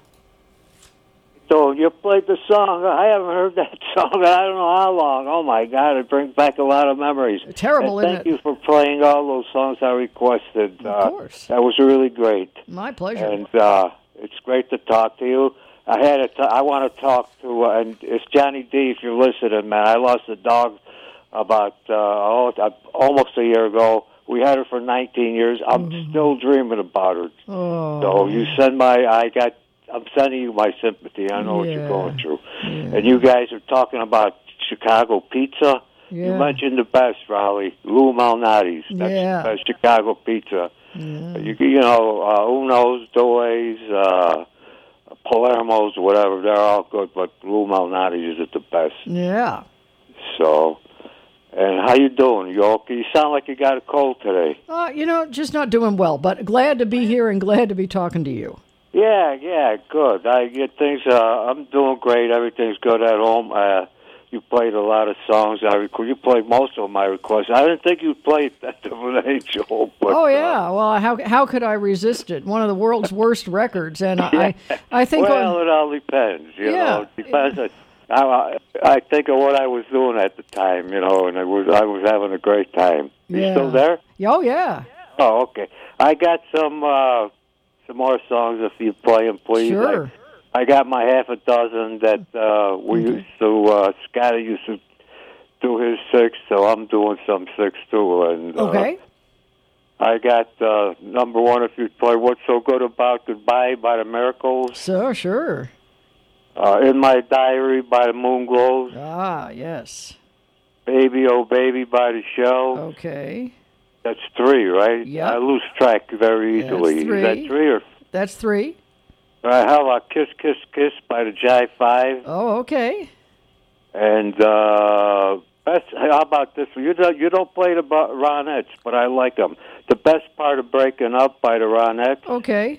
So you played the song. I haven't heard that song in I don't know how long. Oh, my God. It brings back a lot of memories. Terrible, and isn't thank it? you for playing all those songs I requested. Of uh, course. That was really great. My pleasure. And uh, it's great to talk to you. I had a t- I want to talk to, uh, and it's Johnny D, if you're listening, man. I lost a dog about uh, oh, almost a year ago. We had her for nineteen years. I'm mm-hmm. still dreaming about her. Oh. So you send my, I got, I'm sending you my sympathy. I know yeah. what you're going through. Yeah. And you guys are talking about Chicago pizza. Yeah. You mentioned the best, Raleigh. Lou Malnati's. That's yeah. the best Chicago pizza. Yeah. You, you know, uh, Uno's, Doe's, uh, Palermo's, whatever. They're all good, but Lou Malnati's is the best. Yeah. So, and how you doing? You okay? You sound like you got a cold today. Uh, you know, just not doing well, but glad to be here and glad to be talking to you. Yeah, yeah, good. I get things. Uh, I'm doing great. Everything's good at home. Uh, you played a lot of songs. I requ- you played most of my requests. I didn't think you played Death of an Angel. But, oh yeah. Uh, well, how how could I resist it? One of the world's worst records, and I I, I think. Well, on, it all depends. You yeah, know, it depends. It, I, I think of what I was doing at the time. You know, and I was I was having a great time. You yeah. still there? Oh yeah. Oh, okay. I got some. Uh, Some more songs if you play them, please. Sure. I, I got my half a dozen that uh, we okay. used to, uh, Scotty used to do his six, so I'm doing some six too. And uh, okay. I got uh, number one if you play What's So Good About Goodbye by the Miracles. So, sure. Uh, In My Diary by the Moonglows. Ah, yes. Baby Oh Baby by the Shell. Okay. That's three, right? Yeah. I lose track very easily. That's three. Is that three or? That's three. All right, how about Kiss Kiss Kiss by the Jive Five? Oh, okay. And uh, best, how about this one? You don't, you don't play the Ronettes, but I like them. The Best Part of Breaking Up by the Ronettes. Okay.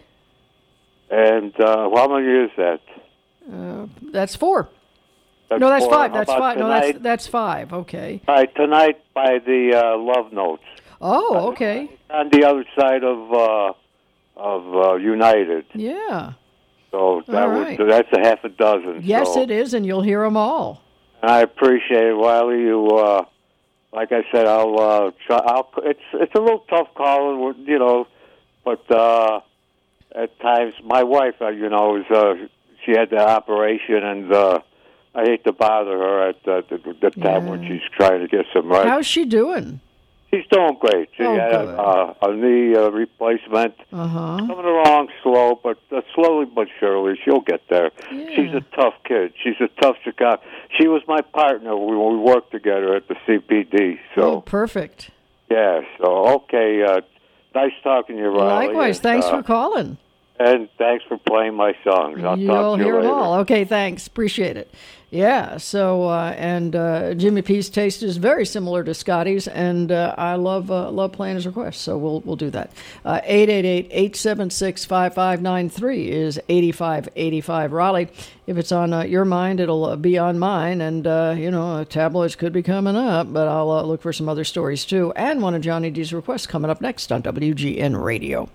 And uh, how many is that? Uh, that's four. That's no, that's four. five. How That's about five. No, Tonight? that's that's five. Okay. All right, Tonight by the uh, Love Notes. Oh, okay. On the other side of uh, of uh, United. Yeah. So that All was right. that's a half a dozen. Yes, so. it is, and you'll hear them all. I appreciate it, Wiley. You, uh, like I said, I'll uh, try. I'll. It's it's a little tough calling, you know, but uh, at times my wife, uh, you know, is uh, she had the operation, and uh, I hate to bother her at uh, the, the time Yeah. when she's trying to get some rest. How's she doing? She's doing great. She Oh, had good. a, a knee uh, replacement. Uh-huh. Coming along slow, but uh, slowly but surely, she'll get there. Yeah. She's a tough kid. She's a tough Chicago. She was my partner when we worked together at the C P D. Oh, So perfect. yeah. So okay. Uh, nice talking to you, Riley. Likewise. and, Thanks uh, for calling. And thanks for playing my songs. I'll You'll talk to you hear later. it all. Okay, thanks. Appreciate it. Yeah, so, uh, and uh, Jimmy P's taste is very similar to Scotty's, and uh, I love uh, love playing his requests, so we'll we'll do that. Uh, eight eight eight, eight seven six, five five nine three is eighty-five eighty-five. Raleigh, if it's on uh, your mind, it'll uh, be on mine, and, uh, you know, tabloids could be coming up, but I'll uh, look for some other stories, too, and one of Johnny D's requests coming up next on W G N Radio.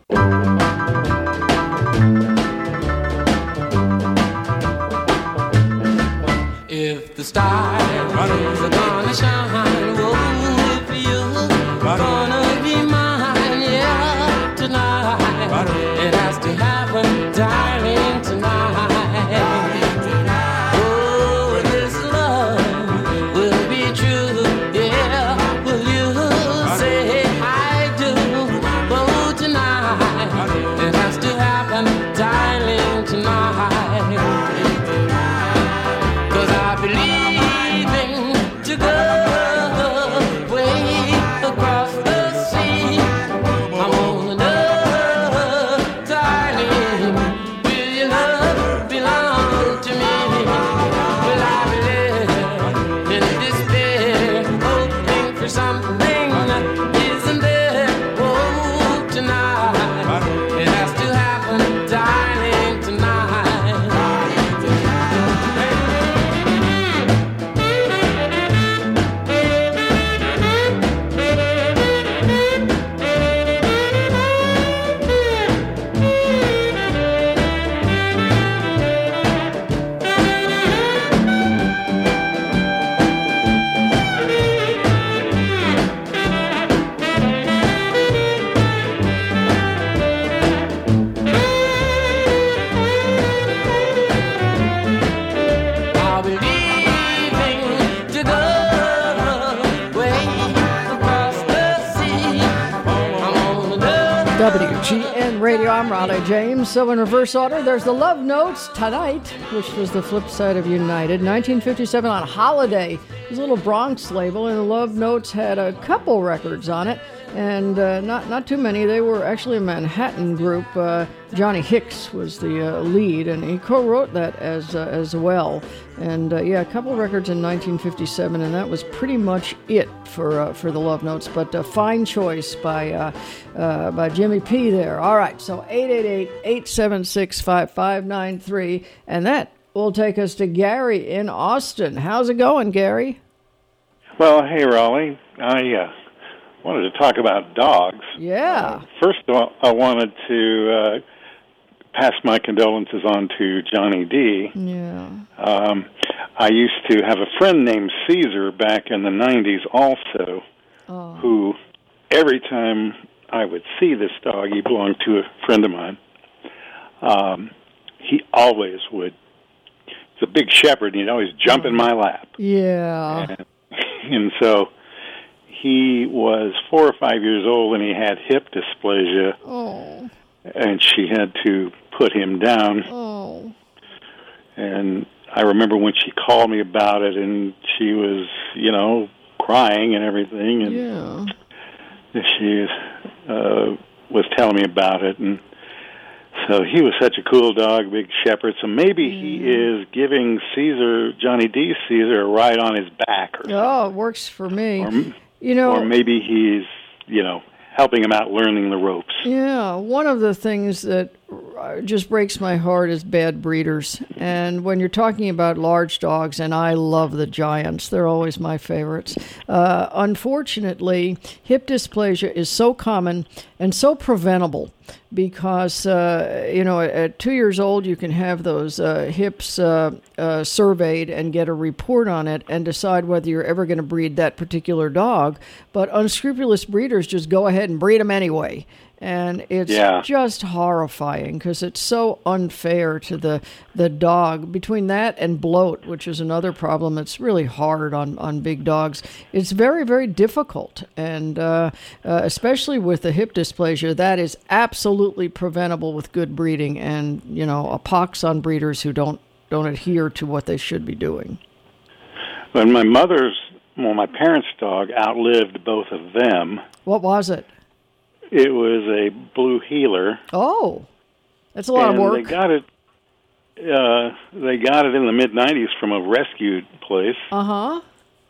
If the stars are gonna shine, oh, if you're gonna be mine, yeah, tonight, it has to happen, darling, tonight. Oh, this love will be true, yeah, will you say I do? Oh, tonight, it has to happen, darling, tonight. W G N Radio, I'm Raleigh James. So in reverse order, there's the Love Notes Tonight, which was the flip side of United. nineteen fifty-seven on Holiday. It was a little Bronx label, and the Love Notes had a couple records on it, and uh, not not too many. They were actually a Manhattan group. Uh, Johnny Hicks was the uh, lead, and he co-wrote that as uh, as well. And uh, yeah, a couple records in nineteen fifty-seven, and that was pretty much it for uh, for the Love Notes. But a fine choice by uh, uh, by Jimmy P there. All right, so eight eight eight, eight seven six, five five nine three, and that will take us to Gary in Austin. How's it going, Gary? Well, hey, Raleigh. I uh, wanted to talk about dogs. Yeah. Uh, first of all, I wanted to uh, pass my condolences on to Johnny D. Yeah. Um, I used to have a friend named Caesar back in the nineties also, oh. who every time I would see this dog, he belonged to a friend of mine, um, he always would, he's a big shepherd, and he'd always jump in my lap. Yeah. And, and so he was four or five years old, and he had hip dysplasia. Oh. And she had to put him down. Oh. And I remember when she called me about it, and she was, you know, crying and everything. And yeah. she uh, was telling me about it. And so he was such a cool dog, big shepherd. So maybe yeah. he is giving Caesar, Johnny D. Caesar, a ride on his back or something. Oh, it works for me. Or, you know, or maybe he's, you know, helping him out learning the ropes. Yeah, one of the things that just breaks my heart is bad breeders. And when you're talking about large dogs, and I love the giants, they're always my favorites. Uh, unfortunately, hip dysplasia is so common and so preventable because, uh, you know, at two years old, you can have those uh, hips uh, uh, surveyed and get a report on it and decide whether you're ever going to breed that particular dog. But unscrupulous breeders just go ahead and breed them anyway. And it's yeah. just horrifying because it's so unfair to the the dog. Between that and bloat, which is another problem that's really hard on, on big dogs, it's very, very difficult. And uh, uh, especially with the hip dysplasia, that is absolutely preventable with good breeding and, you know, a pox on breeders who don't, don't adhere to what they should be doing. When my mother's, well, my parents' dog outlived both of them. What was it? it was a blue heeler. Oh, that's a lot and of work. They got it. Uh, they got it in the mid nineties from a rescue place. Uh huh.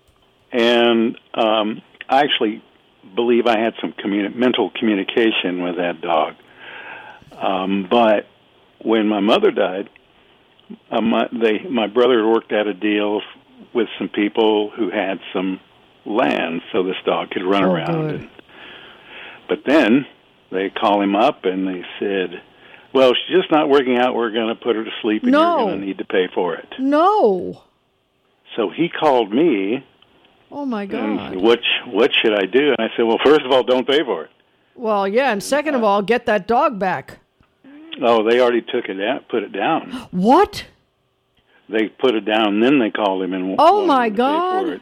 And um, I actually believe I had some communi- mental communication with that dog. Um, but when my mother died, uh, my, they, my brother worked out a deal with some people who had some land so this dog could run Oh, around. good. And, but then they call him up and they said, well, she's just not working out. We're going to put her to sleep and No. you're going to need to pay for it. No. So he called me. Oh, my God. And what what should I do? And I said, well, first of all, don't pay for it. Well, yeah, and second of all, get that dog back. Oh, they already took it out, put it down. What? They put it down, then they called him and Oh, wanted my him to pay God. for it.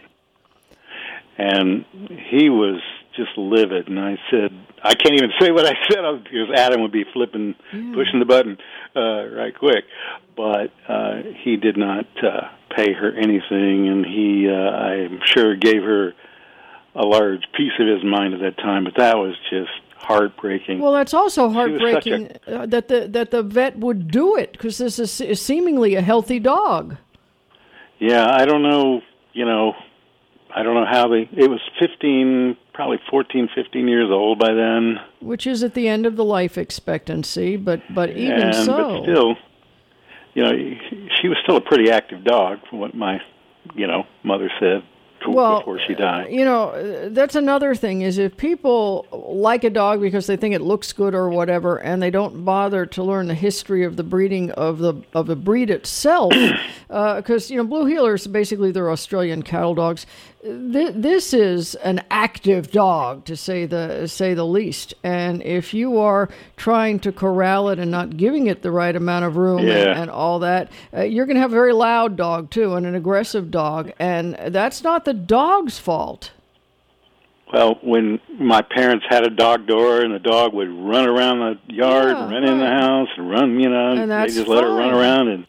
And he was just livid. And I said, I can't even say what I said because Adam would be flipping, Yeah. pushing the button uh, right quick. But uh, he did not uh, pay her anything, and he, uh, I'm sure, gave her a large piece of his mind at that time. But that was just heartbreaking. Well, that's also She was such heartbreaking uh, that the that the vet would do it because this is se- seemingly a healthy dog. Yeah, I don't know, you know, I don't know how they, it was fifteen, probably fourteen, fifteen years old by then. Which is at the end of the life expectancy, but but even and, so, But still, you know, she was still a pretty active dog from what my, you know, mother said to, well, before she died. you know, uh, that's another thing is if people like a dog because they think it looks good or whatever, and they don't bother to learn the history of the breeding of the of the breed itself, because uh, you know, blue heelers basically they're Australian cattle dogs. Th- this is an active dog, to say the say the least. And if you are trying to corral it and not giving it the right amount of room Yeah. and, and all that, uh, you're going to have a very loud dog too, and an aggressive dog. And that's not the dog's fault. Well, when my parents had a dog door and the dog would run around the yard, Yeah, and run in the right. house, and run, you know, And they that's just let her run fine. around, and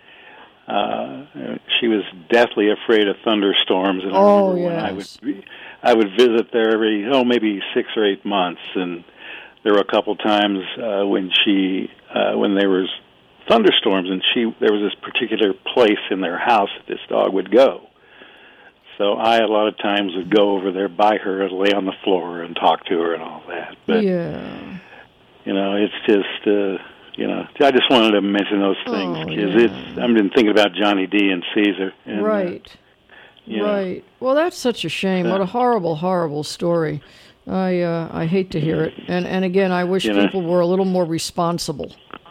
uh, she was deathly afraid of thunderstorms. And I Oh, remember when I would, yes. be- I would visit there every, oh, maybe six or eight months, and there were a couple times uh, when she, uh, when there was thunderstorms, and she, there was this particular place in their house that this dog would go. So I, a lot of times, would go over there by her and lay on the floor and talk to her and all that. But, Yeah. you know, it's just, uh, you know, I just wanted to mention those things Oh, because yeah. it's, I've been thinking about Johnny D and Caesar. And, uh, Right. you know, Right. Well, that's such a shame. What a horrible, horrible story. I uh, I hate to hear it. And and again, I wish You know. people were a little more responsible.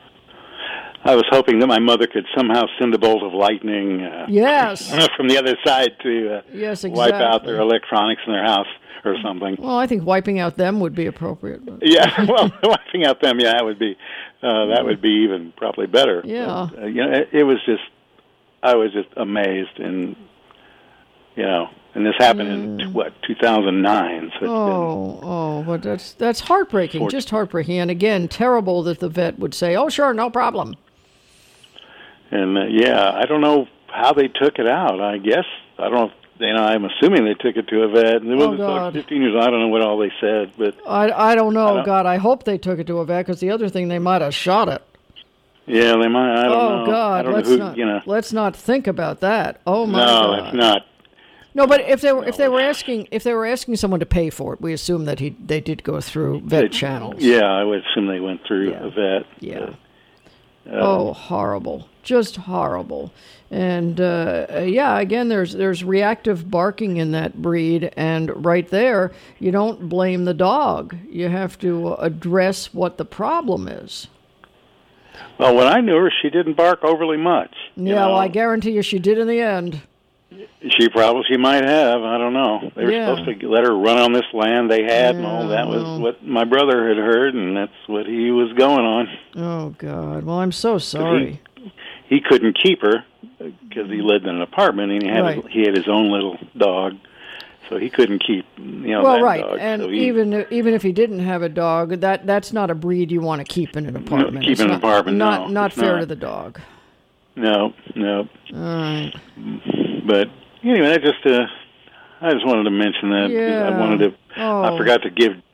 I was hoping that my mother could somehow send a bolt of lightning uh, Yes. from the other side to uh, Yes, wipe out exactly. their electronics in their house or something. Well, I think wiping out them would be appropriate. But. Yeah, well, wiping out them, yeah, that would be uh, that would be even probably better. Yeah. But, uh, you know, it, it was just, I was just amazed, and you know, and this happened in what two thousand nine. So it's Oh, oh, but that's that's heartbreaking, Fort- just heartbreaking. And again, terrible that the vet would say, "Oh, sure, no problem." been, and uh, yeah, I don't know how they took it out. I guess I don't know. If, you know, I'm assuming they took it to a vet. And it Oh, was God. like fifteen years. I don't know what all they said, but I, I don't know. I don't- God, I hope they took it to a vet because the other thing they might have shot it. yeah, they might. I don't oh know. God, I don't let's know who, not you know. let's not think about that. Oh my No, God. it's not. No, but if they were if they were asking if they were asking someone to pay for it, we assume that he they did go through vet They- channels. Yeah, I would assume they went through Yeah. a vet. Yeah. Uh, Oh, horrible! Just horrible. And uh, uh, yeah, again, there's there's reactive barking in that breed, and right there, you don't blame the dog. You have to address what the problem is. Well, when I knew her, she didn't bark overly much. you Yeah, well, know. I guarantee you, she did in the end. She probably she might have. I don't know. They were Yeah. supposed to let her run on this land they had, and all that was Yeah. what my brother had heard, and that's what he was going on. Oh God! Well, I'm so sorry. He couldn't keep her because he lived in an apartment, and he had Right. his, he had his own little dog, so he couldn't keep you know Well, that right, dog. and so he, even even if he didn't have a dog, that that's not a breed you want to keep in an apartment. keep It's in an not, apartment, Not no, not it's fair not. to the dog. no, no. All right. But anyway, I just uh, I just wanted to mention that. Yeah. I wanted to. Oh. I forgot to give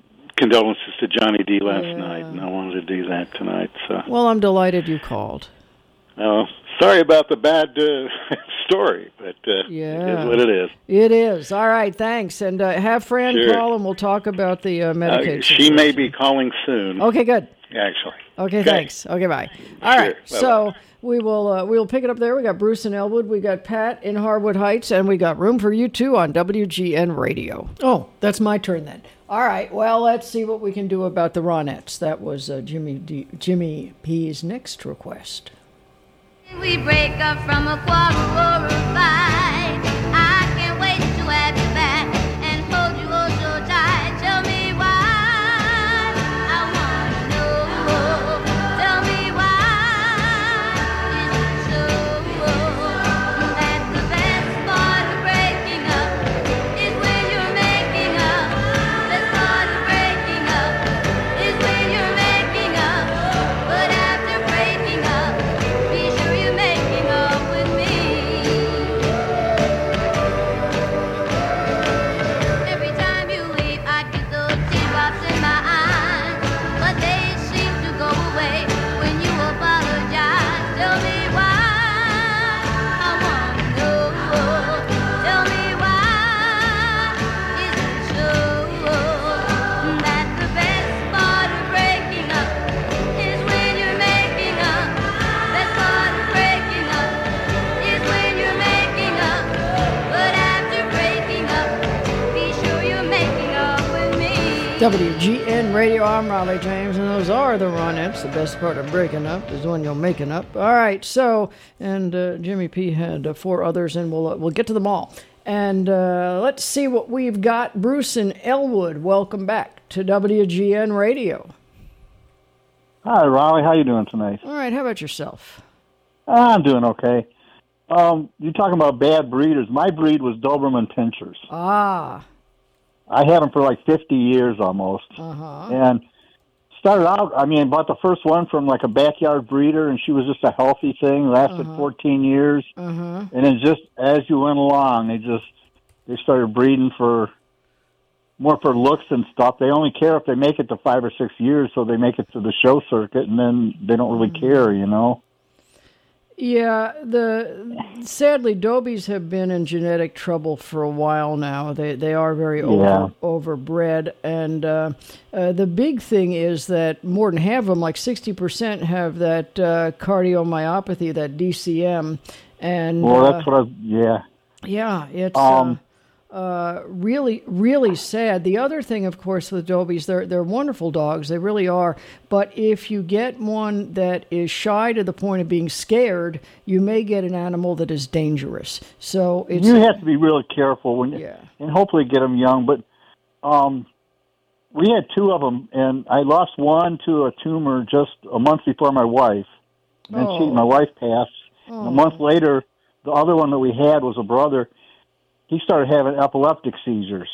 condolences to Johnny D last Yeah. night, and I wanted to do that tonight. So, Well, I'm delighted you called. oh, sorry about the bad uh, story, but uh, Yeah. it is what it is. It is. All right, thanks. And uh, have Fran Sure. call, and we'll talk about the uh, Uh, Medicaid she may situation. be calling soon. Okay, good. Actually. Okay, Okay. thanks. Okay, bye. All Sure. right, Bye-bye. so we will uh, we'll pick it up there. We got Bruce in Elwood, we got Pat in Harwood Heights, and we got room for you too on W G N Radio. Oh, that's my turn then. All right, well, let's see what we can do about the Ronettes. That was uh, Jimmy D- Jimmy P's next request. We break up from a quarrel or a fight. I can't wait to have you back and hold you oh so tight. Tell me why. I wanna know. Tell me why. Is it so that the best part of breaking up is when you're making up? Best part of breaking up is when you're making up. But after breaking up, be sure you're making up with me. Every time you leave, I get those teardrops in my eyes, but they seem to go away when you apologize. Tell me why. I wanna know. Tell me why. Is it so that the best part of breaking up is when you're making up? Best part of breaking up is when you're making up. But after breaking up, be sure you're making up with me. W G N Radio, I'm Raleigh James, and those are the Ronettes. The best part of breaking up is when you're making up. All right, so, and uh, Jimmy P had uh, four others, and we'll, uh, we'll get to them all. And uh, let's see what we've got. Bruce in Elwood, welcome back to W G N Radio. Hi, Raleigh. How you doing tonight? All right, how about yourself? I'm doing okay. Um, you're talking about bad breeders. My breed was Doberman Pinschers. Ah, I had them for like fifty years almost. uh-huh. And started out, I mean, bought the first one from like a backyard breeder, and she was just a healthy thing, lasted Uh-huh. fourteen years. Uh-huh. And then just as you went along, they just, they started breeding for, more for looks and stuff. They only care if they make it to five or six years, so they make it to the show circuit, and then they don't really care, you know? Yeah, the sadly, Dobies have been in genetic trouble for a while now. They they are very over, Yeah. overbred, and uh, uh, the big thing is that more than half of them, like sixty percent, have that uh, cardiomyopathy, that D C M, and Well, uh, that's what I, yeah. yeah, it's Um, uh, uh, really, really sad. The other thing, of course, with Dobies, they're they're wonderful dogs. They really are. But if you get one that is shy to the point of being scared, you may get an animal that is dangerous. So it's You have to be really careful when, Yeah. and hopefully get them young. But um, we had two of them, and I lost one to a tumor just a month before my wife. And then she, Oh. my wife passed. And a month later, the other one that we had was a brother. He started having epileptic seizures.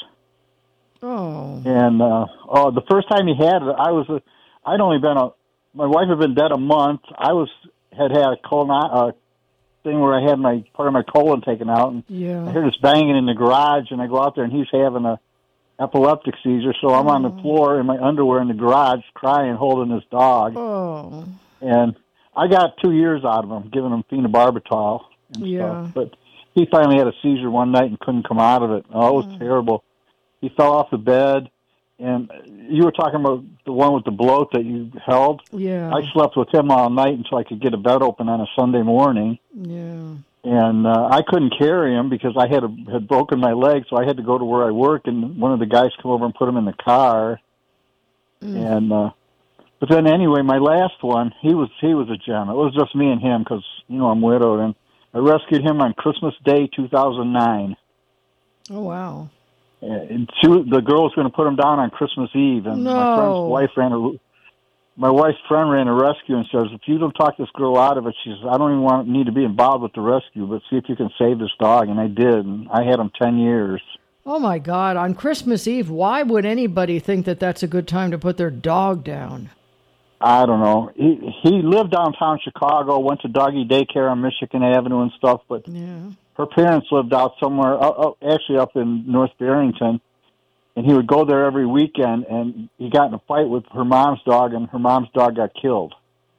oh And uh, oh, the first time he had it, I was, a, I'd only been a, my wife had been dead a month. I was had had a colon uh, thing where I had my part of my colon taken out, and I yeah. hear this banging in the garage, and I go out there, and he's having a epileptic seizure. So I'm on the floor in my underwear in the garage, crying, holding this dog, Oh and I got two years out of him, giving him phenobarbital and Yeah. stuff. But he finally had a seizure one night and couldn't come out of it. Oh, it was terrible. He fell off the bed, and you were talking about the one with the bloat that you held. yeah. I slept with him all night until I could get a bed open on a Sunday morning. yeah. And uh, I couldn't carry him because I had a, had broken my leg, so I had to go to where I work, and one of the guys come over and put him in the car. Mm. And uh, but then anyway, my last one, he was he was a gem. It was just me and him because you know I'm widowed, and I rescued him on Christmas Day two thousand nine. Oh wow. And she, the girl was going to put him down on Christmas Eve, and my No. friend's wife ran a my wife's friend ran a rescue and says, if you don't talk this girl out of it, she says, I don't even want need to be involved with the rescue, but see if you can save this dog. And I did, and I had him ten years. Oh my God! On Christmas Eve, why would anybody think that that's a good time to put their dog down? I don't know. He he lived downtown Chicago, went to doggy daycare on Michigan Avenue and stuff, but Yeah. her parents lived out somewhere, uh, uh, actually up in North Barrington. and he would go there every weekend, and he got in a fight with her mom's dog, and her mom's dog got killed.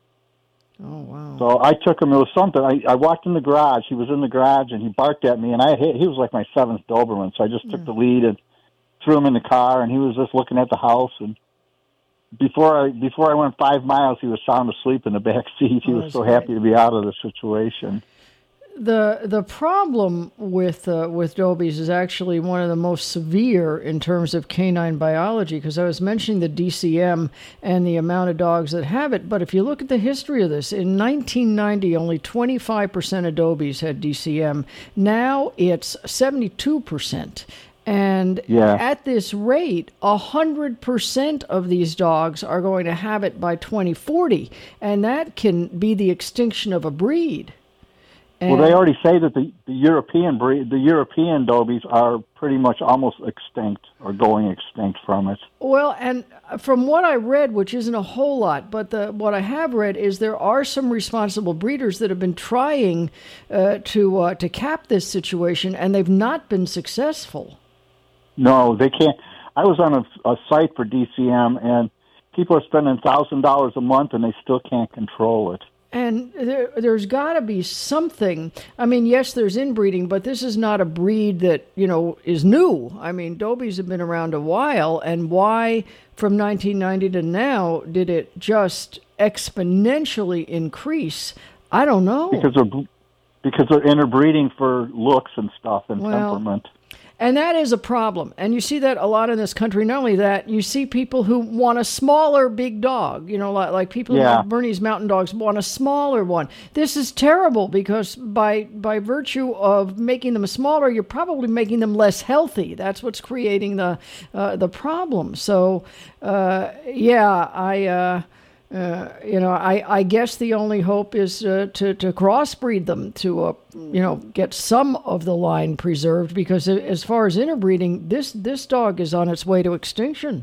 Oh, wow. So I took him. It was something. I, I walked in the garage. He was in the garage, and he barked at me, and I hit, he was like my seventh Doberman, so I just took Yeah. the lead and threw him in the car, and he was just looking at the house. And before I before I went five miles, he was sound asleep in the back seat. He Oh, was that's so great. happy to be out of the situation. The the problem with uh, with Dobies is actually one of the most severe in terms of canine biology, because I was mentioning the D C M and the amount of dogs that have it. But if you look at the history of this, in nineteen ninety, only twenty-five percent of Dobies had D C M. Now it's seventy-two percent. And Yeah. at this rate, one hundred percent of these dogs are going to have it by twenty forty. And that can be the extinction of a breed. Well, they already say that the, the European breed, the European Dobies are pretty much almost extinct or going extinct from it. Well, and from what I read, which isn't a whole lot, but the, what I have read is there are some responsible breeders that have been trying uh, to uh, to cap this situation, and they've not been successful. No, they can't. I was on a, a site for D C M, and people are spending one thousand dollars a month, and they still can't control it. And there, there's got to be something. I mean, yes, there's inbreeding, but this is not a breed that, you know, is new. I mean, Dobies have been around a while, and why from nineteen ninety to now did it just exponentially increase? I don't know. Because they're, because they're interbreeding for looks and stuff and Well, temperament. And that is a problem. And you see that a lot in this country. Not only that, you see people who want a smaller big dog. You know, like, like people who Yeah. like Bernese Mountain Dogs want a smaller one. This is terrible because by by virtue of making them smaller, you're probably making them less healthy. That's what's creating the uh, the problem. So, uh, yeah, I... Uh, Uh, you know, I, I guess the only hope is uh, to, to crossbreed them to, uh, you know, get some of the line preserved, because as far as interbreeding, this, this dog is on its way to extinction.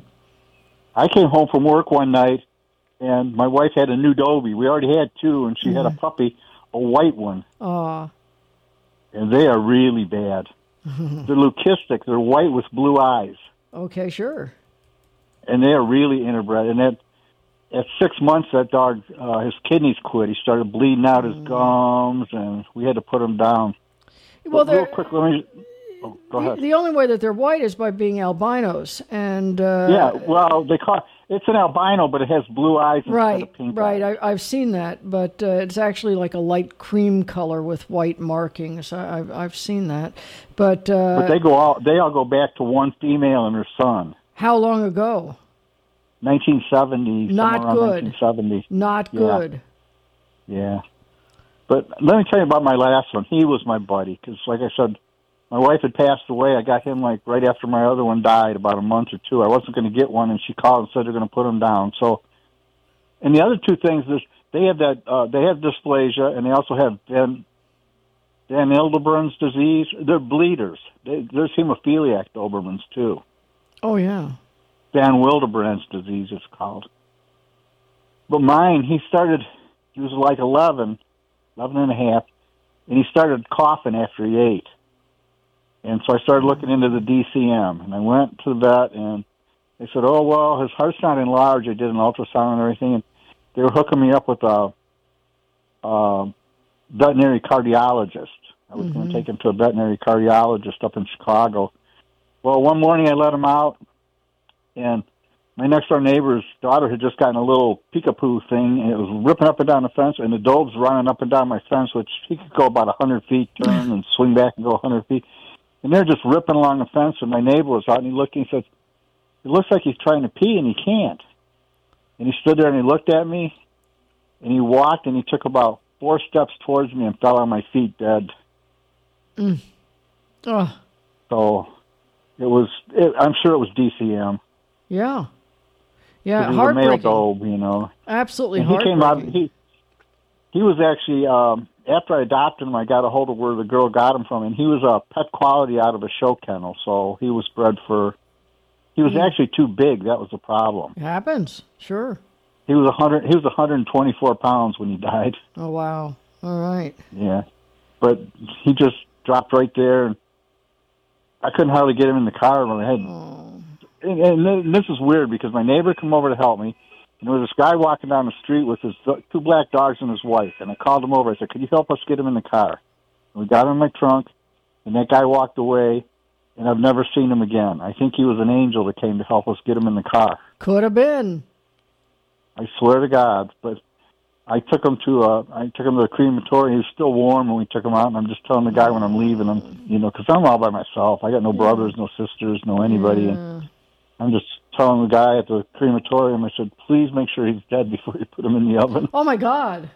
I came home from work one night, and my wife had a new Dobie. We already had two, and she had a puppy, a white one. Aw. And they are really bad. They're leucistic. They're white with blue eyes. Okay, sure. And they are really interbred. And that, at six months, that dog, uh, his kidneys quit. He started bleeding out his gums, and we had to put him down. Well, But real they're- quick, let me... Oh, go The, ahead. the only way that they're white is by being albinos. And uh, yeah, well, they call it's an albino, but it has blue eyes instead right, of pink right. eyes. I, I've seen that, but uh, it's actually like a light cream color with white markings. I, I've I've seen that, but uh, But they go all they all go back to one female and her son. how long ago? nineteen seventy. Not somewhere around good. nineteen seventy. Not Yeah. good. Yeah. But let me tell you about my last one. He was my buddy because, like I said, my wife had passed away. I got him like right after my other one died, about a month or two. I wasn't going to get one, and she called and said they're going to put him down. So, and the other two things is they have that uh, they have dysplasia, and they also have Van Van Hildebrand's disease. They're bleeders. They, there's hemophiliac Dobermans too. Oh yeah. Van Wildebrands disease, it's called. But mine, he started, he was like eleven, eleven and a half, and he started coughing after he ate. And so I started looking into the D C M, and I went to the vet, and they said, oh, well, his heart's not enlarged. They did an ultrasound and everything, and they were hooking me up with a, a veterinary cardiologist. I was going to take him to a veterinary cardiologist up in Chicago. Well, one morning I let him out, and my next-door neighbor's daughter had just gotten a little peekapoo thing, and it was ripping up and down the fence, and the dove's running up and down my fence, which he could go about one hundred feet, turn, and swing back and go one hundred feet. And they're just ripping along the fence, and my neighbor was out, and he looked, and he said, it looks like he's trying to pee, and he can't. And he stood there, and he looked at me, and he walked, and he took about four steps towards me and fell on my feet dead. Mm. Oh. So it was, it, I'm sure it was D C M. Yeah. Yeah, He was a male heartbreaking. dove, you know. Absolutely And he came out. heartbreaking. He he was actually um, after I adopted him, I got a hold of where the girl got him from, and he was a pet quality out of a show kennel. So he was bred for. He was Mm. actually too big. That was the problem. It happens. Sure. He was a hundred. He was one hundred twenty-four pounds when he died. Oh wow. All right. Yeah, but he just dropped right there, and I couldn't hardly get him in the car when I had and, and this is weird because my neighbor came over to help me, and there was this guy walking down the street with his two black dogs and his wife, and I called him over. I said, could you help us get him in the car? And we got him in my trunk, and that guy walked away, and I've never seen him again. I think he was an angel that came to help us get him in the car. Could have been. I swear to God, but I took him to uh, I took him to the crematorium. He was still warm when we took him out, and I'm just telling the guy when I'm leaving him, you know, because I'm all by myself. I got no brothers, no sisters, no anybody. Yeah. And I'm just telling the guy at the crematorium, I said, please make sure he's dead before you put him in the oven. Oh, my God.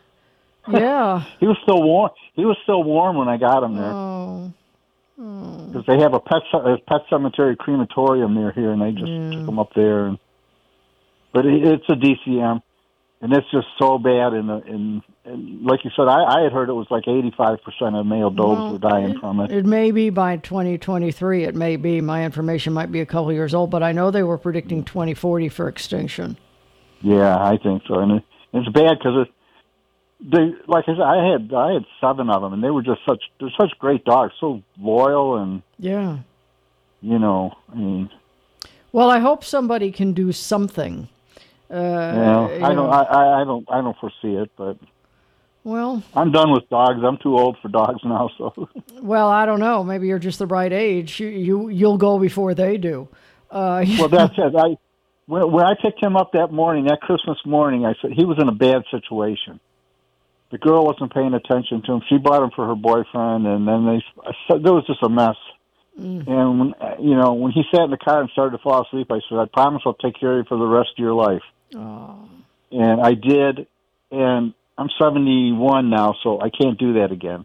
Yeah. He was still warm. He was still warm when I got him there. Oh. Because they have a pet a pet cemetery crematorium near here, and they just Yeah. took him up there. And, but it, it's a D C M. And it's just so bad. In the, in, and like you said, I, I had heard it was like eighty-five percent of male dogs Well, were dying from it. It may be by twenty twenty-three. It may be. My information might be a couple years old, but I know they were predicting twenty forty for extinction. Yeah, I think so. And it, it's bad because it, they, like I said, I had I had seven of them, and they were just such they're such great dogs, so loyal, and Yeah. you know, I mean, Well, I hope somebody can do something. Uh, yeah, you I know. don't, I, I I don't, I don't foresee it, but Well, I'm done with dogs. I'm too old for dogs now, so. well, I don't know. Maybe you're just the right age. You, you you'll go before they do. Uh, Well, that's it. I when, when I picked him up that morning, that Christmas morning, I said he was in a bad situation. The girl wasn't paying attention to him. She bought him for her boyfriend, and then they I said, there was just a mess. Mm. And when you know when he sat in the car and started to fall asleep, I said, "I promise I'll take care of you for the rest of your life." Oh. And I did, and I'm seventy-one now, so I can't do that again.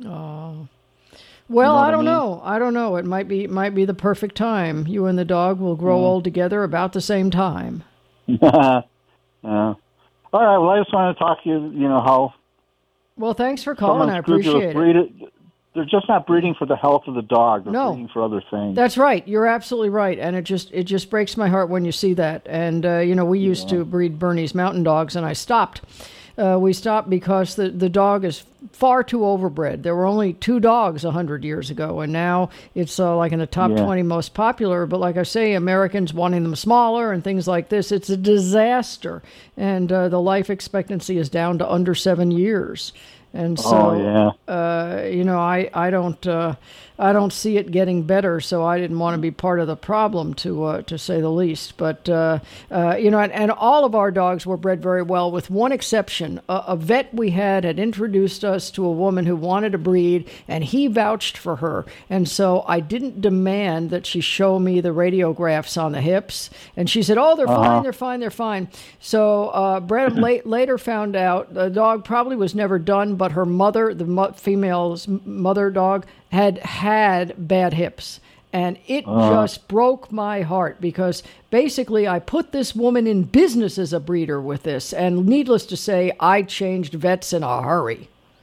Oh. Well, You know what I I don't mean? know. I don't know. It might be it might be the perfect time. You and the dog will grow Mm. old together about the same time. yeah. All right. Well, I just wanted to talk to you. You know how Well, thanks for some calling. I unscrupulous appreciate it. breed- they're just not breeding for the health of the dog. They're No. breeding for other things. That's right. You're absolutely right, and it just it just breaks my heart when you see that. And uh, you know, we used to breed Bernese Mountain Dogs, and I stopped. Uh, we stopped because the the dog is far too overbred. There were only two dogs a hundred years ago, and now it's uh, like in the top Yeah. twenty most popular. But like I say, Americans wanting them smaller and things like this, it's a disaster. And uh, the life expectancy is down to under seven years. And so, Oh, yeah. uh, you know, I I don't uh, I don't see it getting better. So I didn't want to be part of the problem, to uh, to say the least. But uh, uh, you know, and, and all of our dogs were bred very well, with one exception. A, a vet we had had introduced us to a woman who wanted to breed, and he vouched for her. And so I didn't demand that she show me the radiographs on the hips. And she said, "Oh, they're Uh-huh. fine, they're fine, they're fine." So uh, Brett late, later found out the dog probably was never done, but her mother, the mo- female's mother dog, had had bad hips. And it Uh. just broke my heart, because basically I put this woman in business as a breeder with this. And needless to say, I changed vets in a hurry.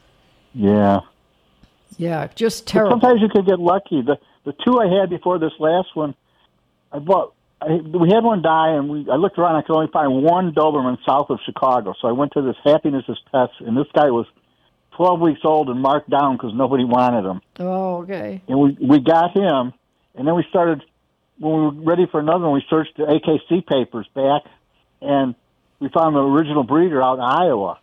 Yeah. Yeah, just But terrible. sometimes you could get lucky. The the two I had before this last one, I bought. I, we had one die, and we. I looked around. I could only find one Doberman south of Chicago. So I went to this Happiness as Pets, and this guy was twelve weeks old and marked down because nobody wanted him. Oh, okay. And we we got him, and then we started. When we were ready for another one, we searched the A K C papers back, and we found the original breeder out in Iowa.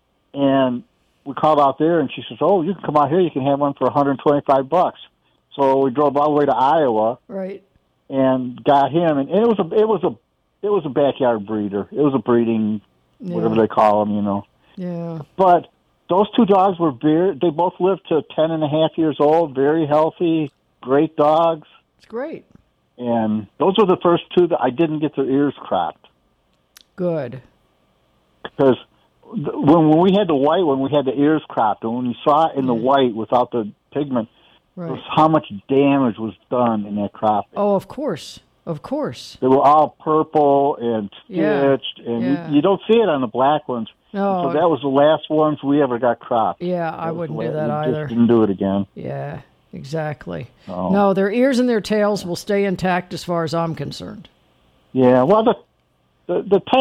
And we called out there, and she says, "Oh, you can come out here. You can have one for one hundred twenty-five bucks." So we drove all the way to Iowa Right. and got him, and it was a it was a it was a backyard breeder. It was a breeding, Yeah. whatever they call them, you know. Yeah. But those two dogs were very. They both lived to ten and a half years old. Very healthy, great dogs. It's great. And those were the first two that I didn't get their ears cropped. Good. Because th- when, when we had the white one, we had the ears cropped. And when you saw it in the white without the pigment, Right. was how much damage was done in that crop. Oh, of course. Of course. They were all purple and Yeah. stitched, and Yeah. you, you don't see it on the black ones. No. So that was the last ones we ever got cropped. Yeah, I That was wouldn't the do la- that we either. Just didn't do it again. Yeah, exactly. Oh. No, their ears and their tails will stay intact as far as I'm concerned. Yeah, well, the the, the tail,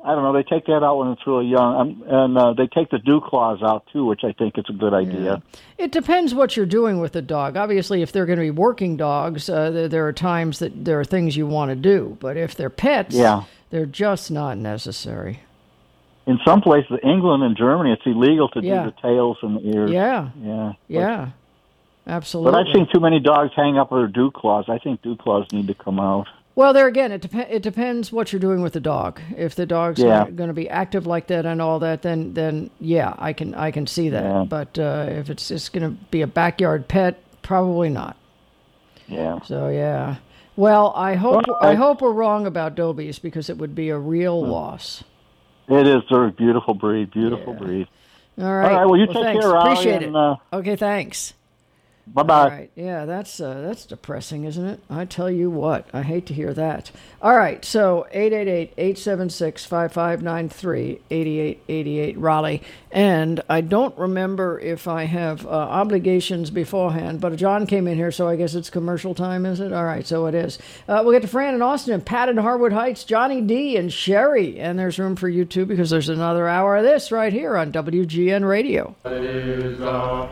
I don't know. They take that out when it's really young, um, and uh, they take the dew claws out too, which I think is a good idea. It depends what you're doing with the dog. Obviously, if they're going to be working dogs, uh, there, there are times that there are things you want to do. But if they're pets, Yeah. they're just not necessary. In some places, England and Germany, it's illegal to Yeah. do the tails and the ears. Yeah. Yeah. Yeah, absolutely. But I've seen too many dogs hang up their dew claws. I think dew claws need to come out. Well, there again, it, dep- it depends what you're doing with the dog. If the dog's Yeah. going to be active like that and all that, then then yeah, I can I can see that. Yeah. But uh, if it's just going to be a backyard pet, probably not. Yeah. So yeah. Well, I hope Well, I, I- hope we're wrong about Dobies because it would be a real loss. It is. They're a beautiful breed. Beautiful breed. All right. All right. Well, you take thanks. care, Raleigh. Appreciate and, it. Uh, Okay, thanks. Bye-bye. All right. Yeah, that's uh, that's depressing, isn't it? I tell you what. I hate to hear that. All right. So eight eight eight, eight seven six, five five nine three, eight eight eight eight Raleigh. And I don't remember if I have uh, obligations beforehand, but John came in here, so I guess it's commercial time, is it? All right, so it is. Uh, we'll get to Fran in Austin and Pat in Harwood Heights, Johnny D and Sherry. And there's room for you, too, because there's another hour of this right here on W G N Radio. It is a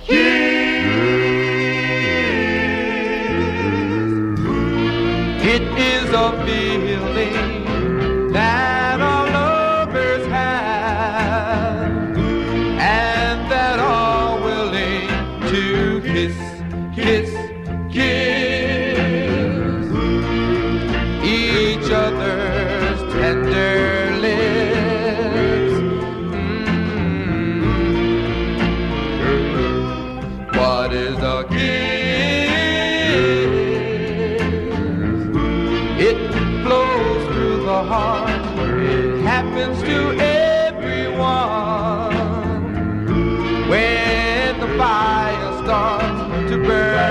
It is a feeling that all lovers have, and that are willing to kiss, kiss, kiss each other's tender lips. Mm. What is a kiss? It flows through the heart. It happens to everyone when the fire starts to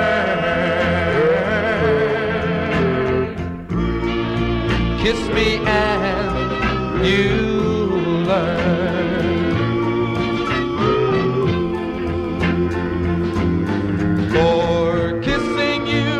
burn. Kiss me and you'll learn. For kissing you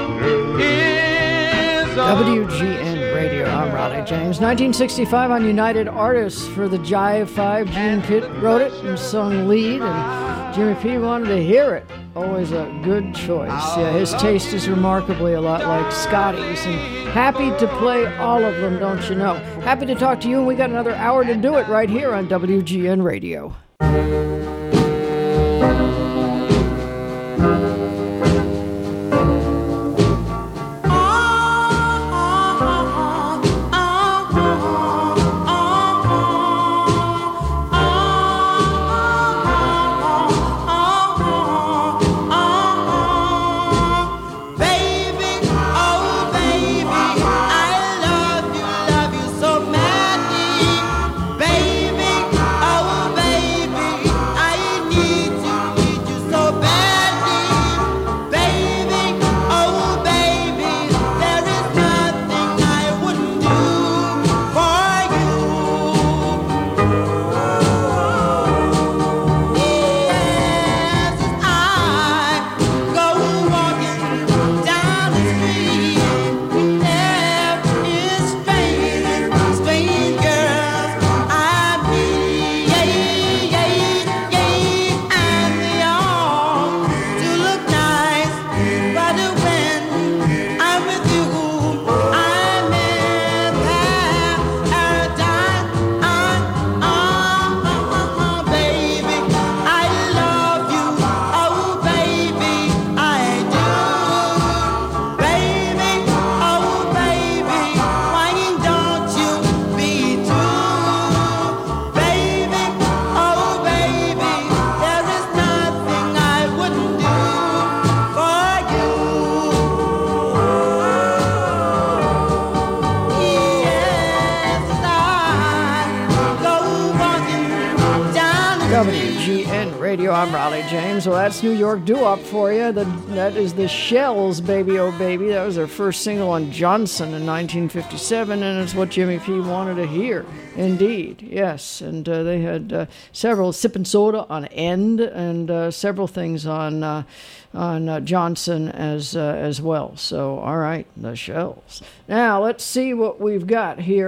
is W G N Radio. I'm Raleigh James. nineteen sixty-five on United Artists for the Jive Five. Gene Pitt wrote it and sung lead, and Jimmy P wanted to hear it. Always a good choice. Yeah, his taste is remarkably a lot like Scotty's, and happy to play all of them, don't you know? Happy to talk to you, and we got another hour to do it right here on W G N Radio. W G N Radio. I'm Raleigh James. Well, that's New York doo-wop for you. The, that is the Shells, Baby Oh Baby. That was their first single on Johnson in nineteen fifty-seven, and it's what Jimmy P wanted to hear. Indeed, yes. And uh, they had uh, several Sippin' Soda on End, and uh, several things on uh, on uh, Johnson as uh, as well. So, all right, the Shells. Now, let's see what we've got here.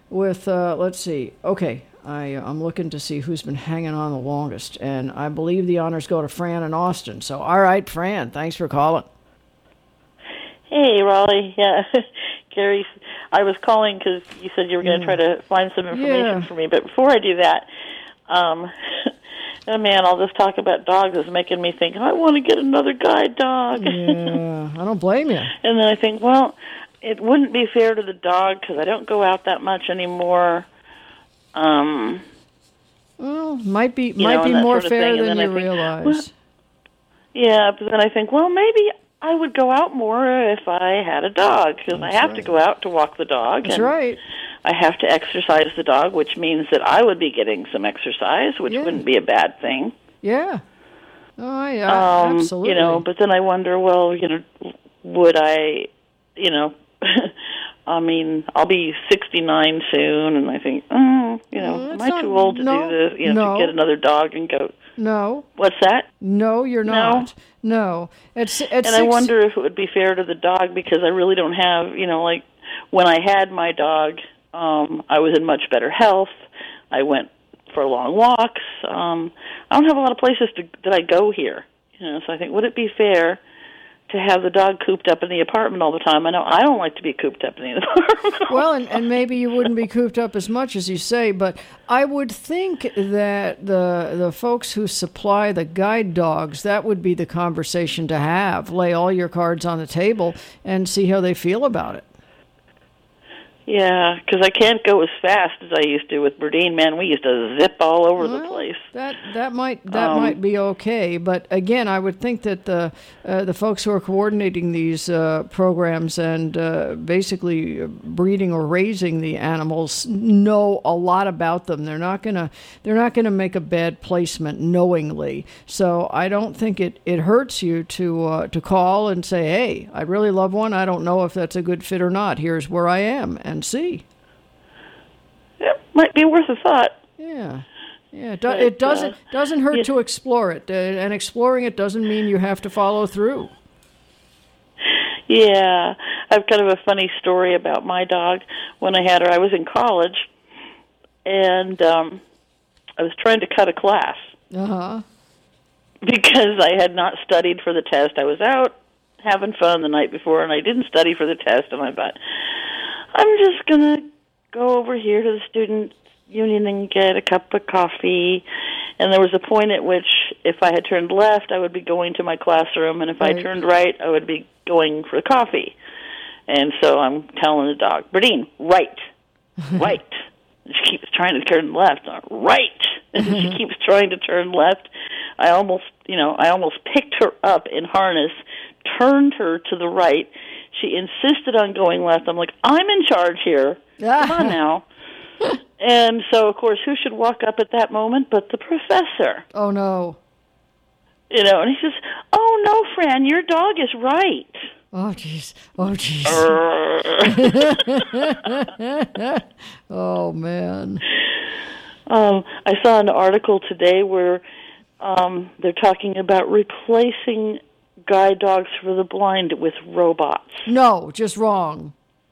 with, uh, let's see, okay, I, I'm looking to see who's been hanging on the longest, and I believe the honors go to Fran in Austin. So, all right, Fran, thanks for calling. Hey, Raleigh. Yeah, Gary, I was calling because you said you were going to try to find some information Yeah. for me. But before I do that, um, oh, man, all this talk about dogs is making me think, I want to get another guide dog. Yeah, I don't blame you. And then I think, well, it wouldn't be fair to the dog because I don't go out that much anymore. Um, Well, might be You might know, be and that more sort of fair thing, and than then you I think, realize. well, yeah, but then I think, well, maybe I would go out more if I had a dog because I have to go out to walk the dog. That's and right. I have to exercise the dog, which means that I would be getting some exercise, which Yeah. wouldn't be a bad thing. Yeah. Oh, yeah, Um, absolutely. You know, but then I wonder, well, you know, would I, you know, I mean, I'll be sixty-nine soon, and I think, oh, you know, Uh, am it's I not- too old to no, do this? You know, no. to get another dog and go. No. What's that? No, you're No? not. No. It's it's And I wonder if it would be fair to the dog because I really don't have, you know, like when I had my dog, um, I was in much better health. I went for long walks. Um, I don't have a lot of places to, that I go here, you know. So I think, would it be fair to have the dog cooped up in the apartment all the time? I know I don't like to be cooped up in the apartment. Well, and, and maybe you wouldn't be cooped up as much as you say, but I would think that the the folks who supply the guide dogs, that would be the conversation to have. Lay all your cards on the table and see how they feel about it. Yeah, because I can't go as fast as I used to with Berdine. Man, we used to zip all over the Well, place. That that might that Um, might be okay, but again, I would think that the uh, the folks who are coordinating these uh, programs and uh, basically breeding or raising the animals know a lot about them. They're not gonna they're not gonna make a bad placement knowingly. So I don't think it, it hurts you to uh, to call and say, hey, I really love one. I don't know if that's a good fit or not. Here's where I am, and see. It might be worth a thought. Yeah. Yeah, it, do, But, it doesn't uh, doesn't hurt yeah. to explore it, uh, and exploring it doesn't mean you have to follow through. Yeah, I have kind of a funny story about my dog. When I had her, I was in college, and um, I was trying to cut a class Uh huh. because I had not studied for the test. I was out having fun the night before, and I didn't study for the test, and I thought, I'm just going to go over here to the student union and get a cup of coffee. And there was a point at which if I had turned left, I would be going to my classroom, and if I Right. turned right, I would be going for coffee. And so I'm telling the dog, Berdine, right, right. And she keeps trying to turn left, right. And she keeps trying to turn left. I almost, you know, I almost picked her up in harness, turned her to the right. She insisted on going left. I'm like, I'm in charge here. Come on now. And so, of course, who should walk up at that moment but the professor? Oh no. You know, and he says, "Oh no, Fran, your dog is right." Oh jeez. Oh jeez. Oh man. Um, I saw an article today where um, they're talking about replacing guide dogs for the blind with robots. No, just wrong.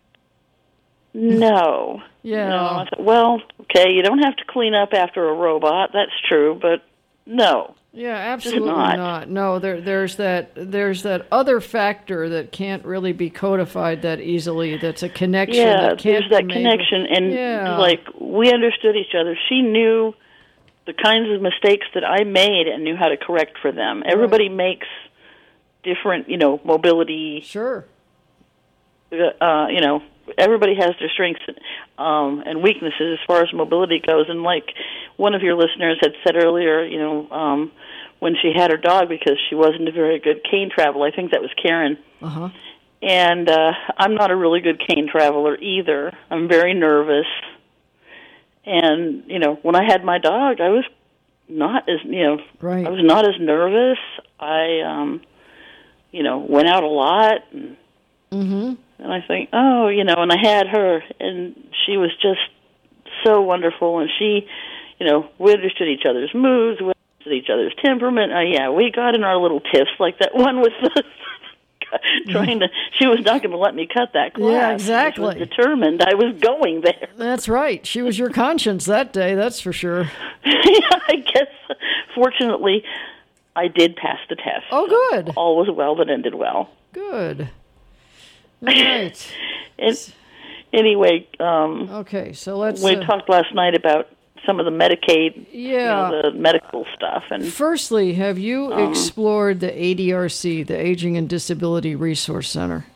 No. Yeah. No. I thought, well, okay, you don't have to clean up after a robot. That's true, but no. Yeah, absolutely not. not. No, there, there's that. There's that other factor that can't really be codified that easily. That's a connection. Yeah, that can't there's that be made. connection, and Yeah. like we understood each other. She knew the kinds of mistakes that I made and knew how to correct for them. Everybody makes different, you know, mobility. Sure. Uh, you know, everybody has their strengths um, and weaknesses as far as mobility goes. And like one of your listeners had said earlier, you know, um, when she had her dog because she wasn't a very good cane traveler. I think that was Karen. Uh huh. And uh, I'm not a really good cane traveler either. I'm very nervous. And, you know, when I had my dog, I was not as, you know, right. I was not as nervous. I, um, you know, went out a lot. And, mm-hmm. and I think, oh, you know, and I had her, and she was just so wonderful. And she, you know, we understood each other's moods, we understood each other's temperament. Uh, yeah, we got in our little tiffs like that one with the trying to. She was not going to let me cut that class. Yeah, exactly. She was determined I was going there. That's right. She was your conscience that day, that's for sure. Yeah, I guess, fortunately, I did pass the test. Oh, good. All was well that ended well. Good. All right. And anyway, um, okay, so let's... We uh, talked last night about some of the Medicaid, yeah. you know, the medical stuff. And firstly, have you um, explored the A D R C, the Aging and Disability Resource Center?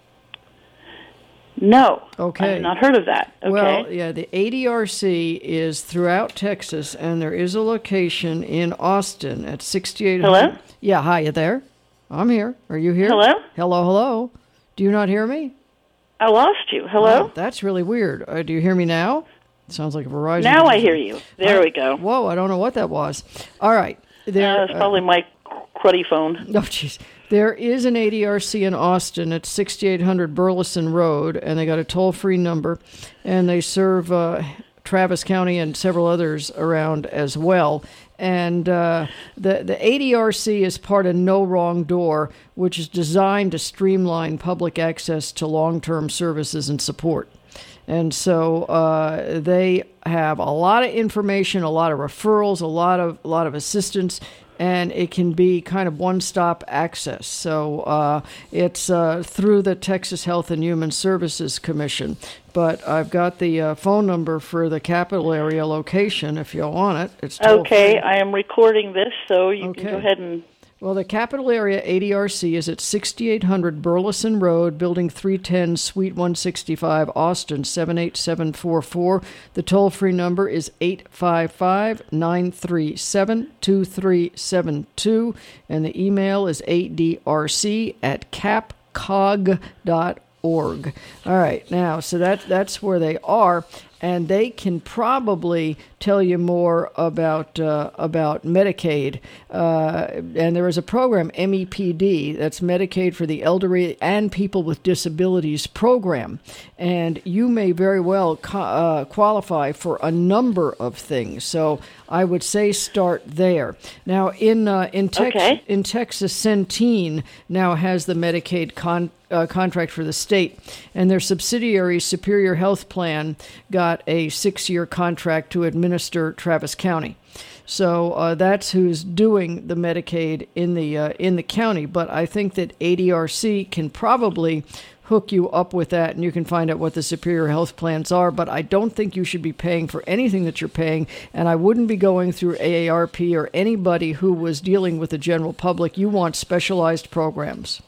No. Okay. I have not heard of that. Okay. Well, yeah, the A D R C is throughout Texas, and there is a location in Austin at sixty-eight hundred. Hello? Yeah, hi, you there? I'm here. Are you here? Hello? Hello, hello. Do you not hear me? I lost you. Hello? Oh, that's really weird. Uh, do you hear me now? Sounds like a Verizon. Now I user. hear you. There Uh, we go. Whoa, I don't know what that was. All right. There, uh, it's probably my cruddy phone. Oh, jeez. There is an A D R C in Austin at sixty-eight hundred Burleson Road, and they got a toll-free number, and they serve uh, Travis County and several others around as well. And uh, the, the A D R C is part of No Wrong Door, which is designed to streamline public access to long-term services and support. And so uh, they have a lot of information, a lot of referrals, a lot of a lot of assistance, and it can be kind of one-stop access. So uh, it's uh, through the Texas Health and Human Services Commission. But I've got the uh, phone number for the capital area location if you want it. It's okay. I am recording this, so you Okay. can go ahead and... Well, the capital area A D R C is at sixty-eight hundred Burleson Road, Building three ten, Suite one sixty-five, Austin, seven eight seven four four. The toll-free number is eight five five, nine three seven, two three seven two, and the email is A D R C at capcog dot org. All right, now, so that, that's where they are. And they can probably tell you more about uh, about Medicaid. Uh, and there is a program, M E P D, that's Medicaid for the Elderly and People with Disabilities program. And you may very well co- uh, qualify for a number of things. So I would say start there. Now, in uh, in, Tex- Okay. in Texas, Centene now has the Medicaid con- uh, contract for the state. And their subsidiary, Superior Health Plan, got a six-year contract to administer Travis County. So uh, that's who's doing the Medicaid in the uh, in the county. But I think that A D R C can probably hook you up with that, and you can find out what the Superior Health Plans are. But I don't think you should be paying for anything that you're paying, and I wouldn't be going through A A R P or anybody who was dealing with the general public. You want specialized programs.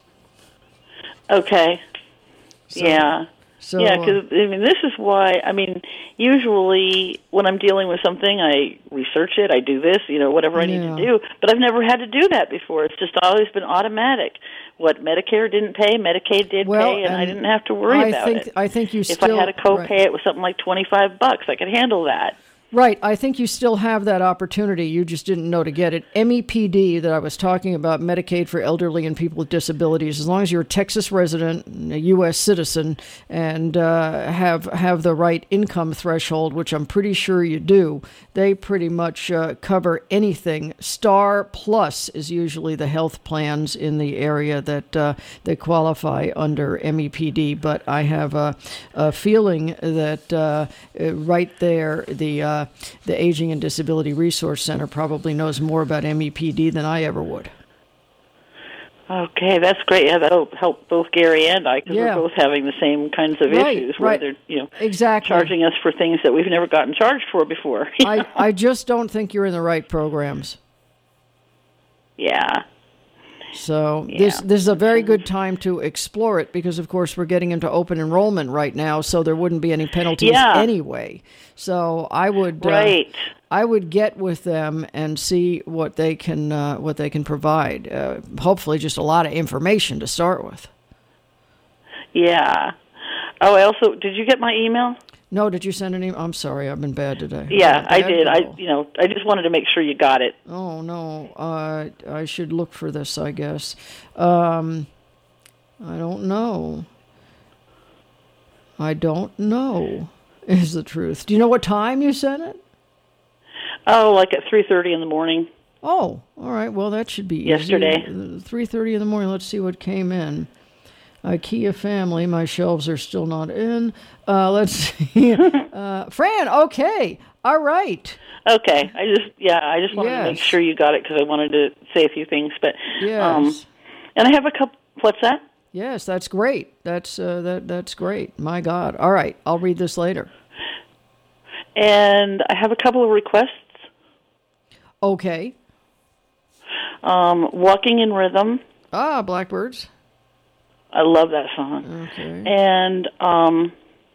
Okay. So, yeah. So, yeah, because I mean, this is why. I mean, usually when I'm dealing with something, I research it. I do this, you know, whatever I need Yeah. to do. But I've never had to do that before. It's just always been automatic. What Medicare didn't pay, Medicaid did Well, pay, and, I and didn't have to worry I about think, it. I think you if still... I had a copay, right. it was something like twenty-five bucks. I could handle that. Right. I think you still have that opportunity. You just didn't know to get it. M E P D that I was talking about, Medicaid for Elderly and People with Disabilities, as long as you're a Texas resident, a U S citizen, and uh, have have the right income threshold, which I'm pretty sure you do, they pretty much uh, cover anything. Star Plus is usually the health plans in the area that uh, they qualify under M E P D. But I have a, a feeling that uh, right there, the uh, the Aging and Disability Resource Center probably knows more about M E P D than I ever would. Okay, that's great. Yeah, that'll help both Gary and I, because Yeah. we're both having the same kinds of Right, issues where right. they're, you know, Exactly. charging us for things that we've never gotten charged for before. I, I just don't think you're in the right programs. Yeah. So Yeah. this this is a very good time to explore it because, of course, we're getting into open enrollment right now, so there wouldn't be any penalties Yeah. anyway. So I would Right. uh, I would get with them and see what they can uh, what they can provide. Uh, hopefully, just a lot of information to start with. Yeah. Oh, I also, did you get my email? No, did you send an email? I'm sorry, I've been bad today. Yeah, I Bad did. I, girl. you know, I just wanted to make sure you got it. Oh no, uh, I should look for this, I guess. Um, I don't know. I don't know. Is the truth. Do you know what time you sent it? Oh, like at three thirty in the morning. Oh, all right. Well, that should be easy. Yesterday. three thirty in the morning. Let's see what came in. IKEA family. My shelves are still not in. Uh, let's see. uh, Fran, okay. All right. Okay. I just, yeah, I just wanted Yes. to make sure you got it because I wanted to say a few things. But, Yes. um, and I have a couple, what's that? Yes, that's great. That's uh, that that's great. My God. All right. I'll read this later. And I have a couple of requests. Okay. Um, Walking in Rhythm. Ah, Blackbirds. I love that song. Okay. And um,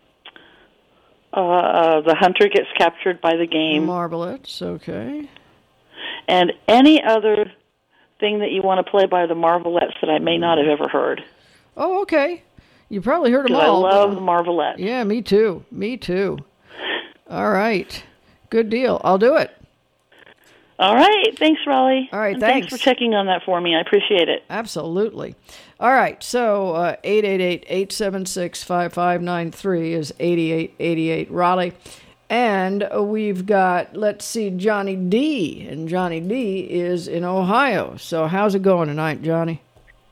uh, The Hunter Gets Captured by the Game. Marvelettes. Okay. And any other thing that you want to play by the Marvelettes that I may not have ever heard. Oh, okay. You probably heard them 'Cause all. I love the Marvelettes. Yeah, me too. Me too. All right. Good deal. I'll do it. All right. Thanks, Raleigh. All right, and thanks. thanks for checking on that for me. I appreciate it. Absolutely. All right. So uh, eight eight eight, eight seven six, five five nine three is eighty-eight eighty-eight Raleigh. And we've got, let's see, Johnny D. And Johnny D is in Ohio. So how's it going tonight, Johnny?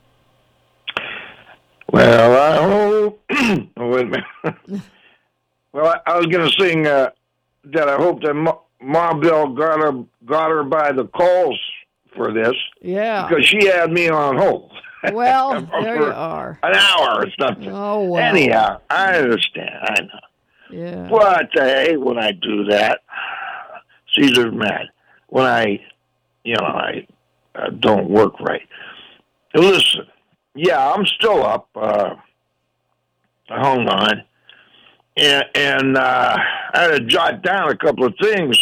Well, I hope. Oh, wait a minute. Well, I, I was going to sing uh, that I hope that Ma, Ma Bell got her, got her by the calls for this. Yeah. Because she had me on hold. Well, there you For are. An hour or something. Oh, well. Anyhow, I understand. I know. Yeah. But I hate when I do that. Caesar's mad. When I, you know, I uh, don't work right. Listen, yeah, I'm still up. Uh, hold on. And, and uh, I had to jot down a couple of things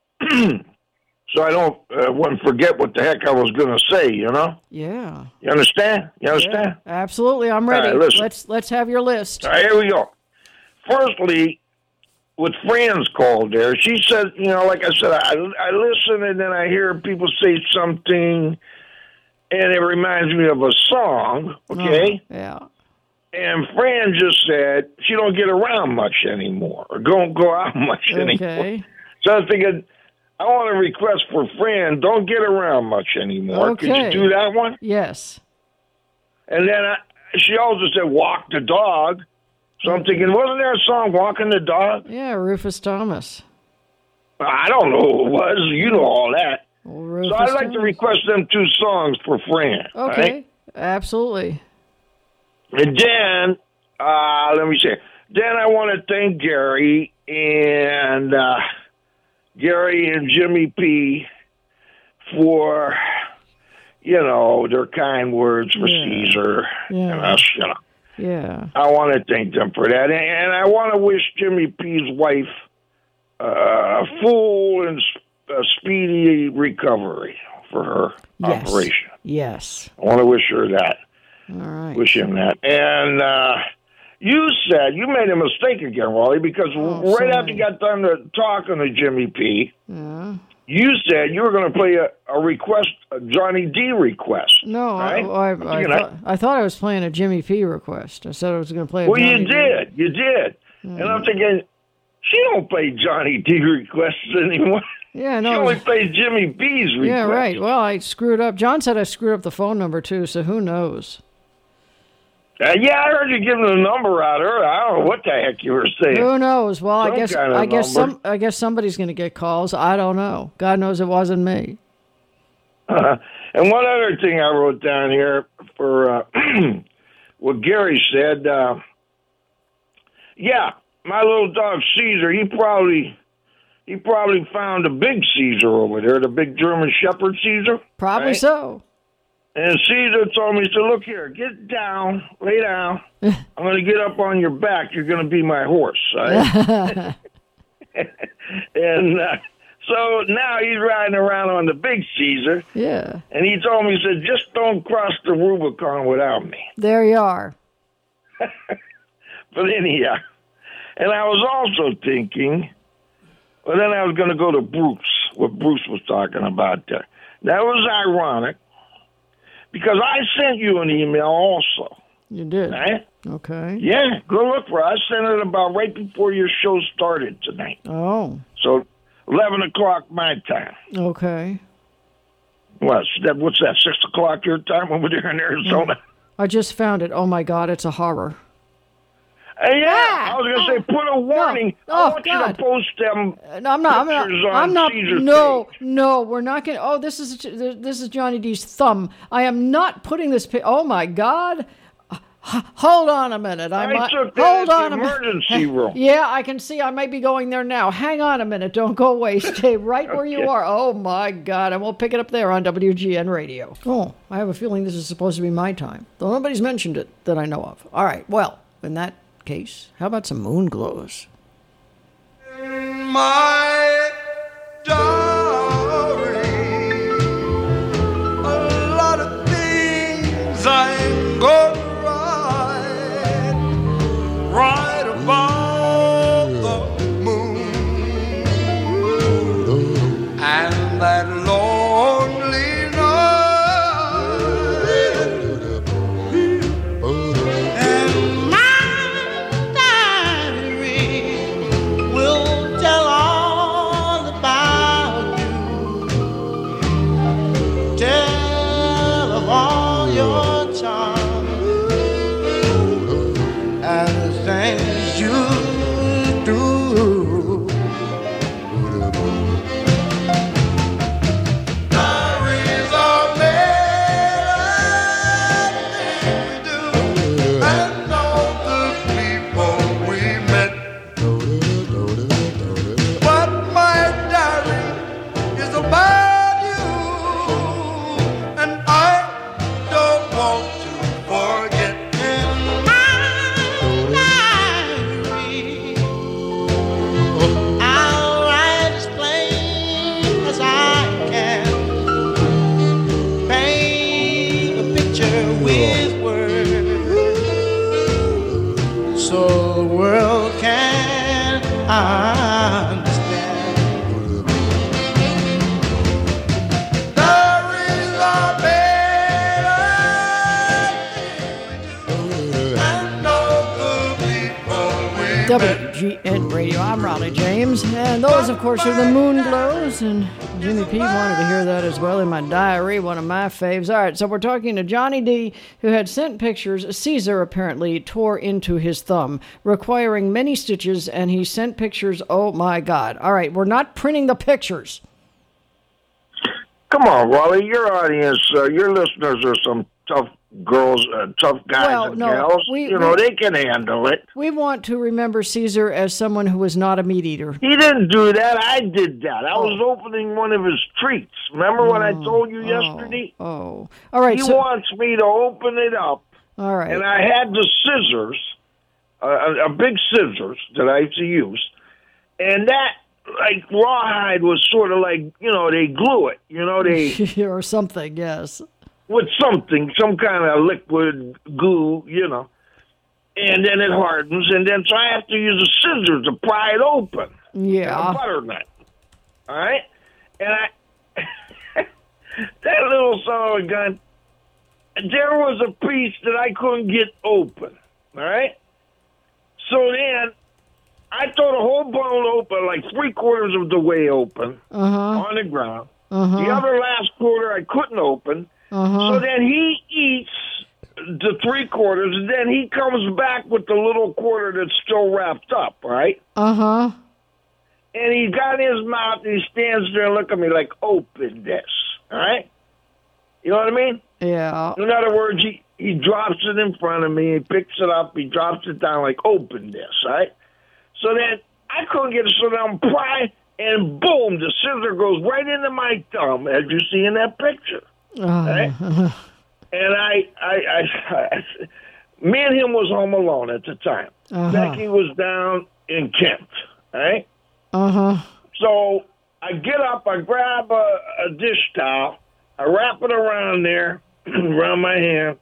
so I don't uh, wouldn't forget what the heck I was going to say, you know? Yeah. You understand? You understand? Yeah, absolutely. I'm ready. All right, listen. let's let's have your list. All right, here we go. Firstly, with Fran's call there, she said, you know, like I said, I, I listen and then I hear people say something and it reminds me of a song, okay? Oh, yeah. And Fran just said she don't get around much anymore or don't go out much Okay. anymore. So I was thinking, I want to request for Fran, don't get around much anymore. Could Okay. you do that one? Yes. And then I, she also said, walk the dog. So I'm thinking, wasn't there a song, Walking the Dog? Yeah, Rufus Thomas. I don't know who it was. You know all that. Well, Rufus So I'd like Thomas. to request them two songs for Fran. all Okay. right? Absolutely. And then, uh, let me see. Then I want to thank Gary and uh, Gary and Jimmy P for, you know, their kind words for Yeah. Caesar Yeah. and us, you know. Yeah. I want to thank them for that. And I want to wish Jimmy P's wife uh, a full and uh, speedy recovery for her Yes. operation. Yes. I want to wish her that. All right. Wish him that. And uh, you said, you made a mistake again, Wally, because Oh, right sorry. after you got done to talking to Jimmy P, Yeah. you said you were going to play a, a request, a Johnny D request. No, right? I, I, I, You know, thought, I thought I was playing a Jimmy P request. I said I was going to play a Well, Johnny you D. did. You did. And I'm thinking, she don't play Johnny D requests anymore. Yeah, She no. only plays Jimmy B's requests. Yeah, right. Well, I screwed up. John said I screwed up the phone number, too, so who knows? Uh, yeah, I heard you giving the number out earlier. I don't know what the heck you were saying. Who knows? Well, I Some guess kind of I guess number. some I guess somebody's going to get calls. I don't know. God knows it wasn't me. Uh, and one other thing I wrote down here for uh, what Gary said. Uh, yeah, my little dog Caesar. He probably he probably found a big Caesar over there, the big German Shepherd Caesar. Probably right? so. And Caesar told me, he said, look here, get down, lay down. I'm going to get up on your back. You're going to be my horse. Right? and uh, so now he's riding around on the big Caesar. Yeah. And he told me, he said, just don't cross the Rubicon without me. There you are. But anyhow, and I was also thinking, well, then I was going to go to Bruce, what Bruce was talking about there. That was ironic. Because I sent you an email also. You did. Right? Okay. Yeah, go look for it. I sent it about right before your show started tonight. Oh. So eleven o'clock my time. Okay. What's that? What's that? Six o'clock your time over there in Arizona? I just found it. Oh my God, it's a horror. Uh, yeah, I was gonna say, put a warning. No. I Oh, want God. you to post them Uh, No, I'm not. I'm not. pictures on I'm not. Caesar's No, page. no, we're not going. to Oh, this is this is Johnny D's thumb. I am not putting this. Pi- oh my God! H- Hold on a minute. I, I might. took that Hold at on the a minute. emergency room. Yeah, I can see. I might be going there now. Hang on a minute. Don't go away. Stay right where you Okay. are. Oh my God! And we'll pick it up there on W G N Radio. Oh, I have a feeling this is supposed to be my time, though nobody's mentioned it that I know of. All right. Well, in that case, how about some moon glows? My darling, a lot of things ain't go right, right above the moon, and that lonely night, and my diary will tell all about you. Tell of all your charms and the things you do. Diaries are made of things we do and all the people we met. But my diary is about you, and I don't want to forget. In my diary, I'll write as plain as I can, paint a picture with words, so the world can understand. Diaries are made of and all the people we W G N Radio. I'm Raleigh James, and those, of course, are the moon glows. And Jimmy P wanted to hear that as well in my diary, one of my faves. All right, so we're talking to Johnny D, who had sent pictures. Caesar apparently tore into his thumb, requiring many stitches, and he sent pictures. Oh my God! All right, we're not printing the pictures. Come on, Wally. Your audience, uh, your listeners are some tough girls, uh, tough guys Well, and no, gals. we- you know, we- they can handle it. We want to remember Caesar as someone who was not a meat eater. He didn't do that. I did that. I Oh. was opening one of his treats. Remember when I told you yesterday? Oh, all right. He so, wants me to open it up. all right. And I had the scissors, uh, a, a big scissors that I used to use, and that, like, rawhide was sort of like, you know, they glue it, you know, they, or something. Yes. with something, some kind of liquid glue, you know, and then it hardens, and then so I have to use a scissors to pry it open. Yeah. A butternut. All right? And I, that little son of a gun, there was a piece that I couldn't get open. All right? So then I throw the whole bone open, like three quarters of the way open Uh-huh. on the ground. Uh-huh. The other last quarter I couldn't open. Uh-huh. So then he eats the three quarters, and then he comes back with the little quarter that's still wrapped up, right? Uh-huh. And he's got in his mouth, and he stands there and look at me like, open this, all right? You know what I mean? Yeah. In other words, he, he drops it in front of me, he picks it up, he drops it down like, open this, right? So then I couldn't get it, so then I'm prying, and boom, the scissor goes right into my thumb, as you see in that picture. Right? Uh, And I, I, I, I, me and him was home alone at the time. Uh-huh. Becky was down in Kent, right? uh-huh. So I get up, I grab a, a dish towel, I wrap it around there, around my hand,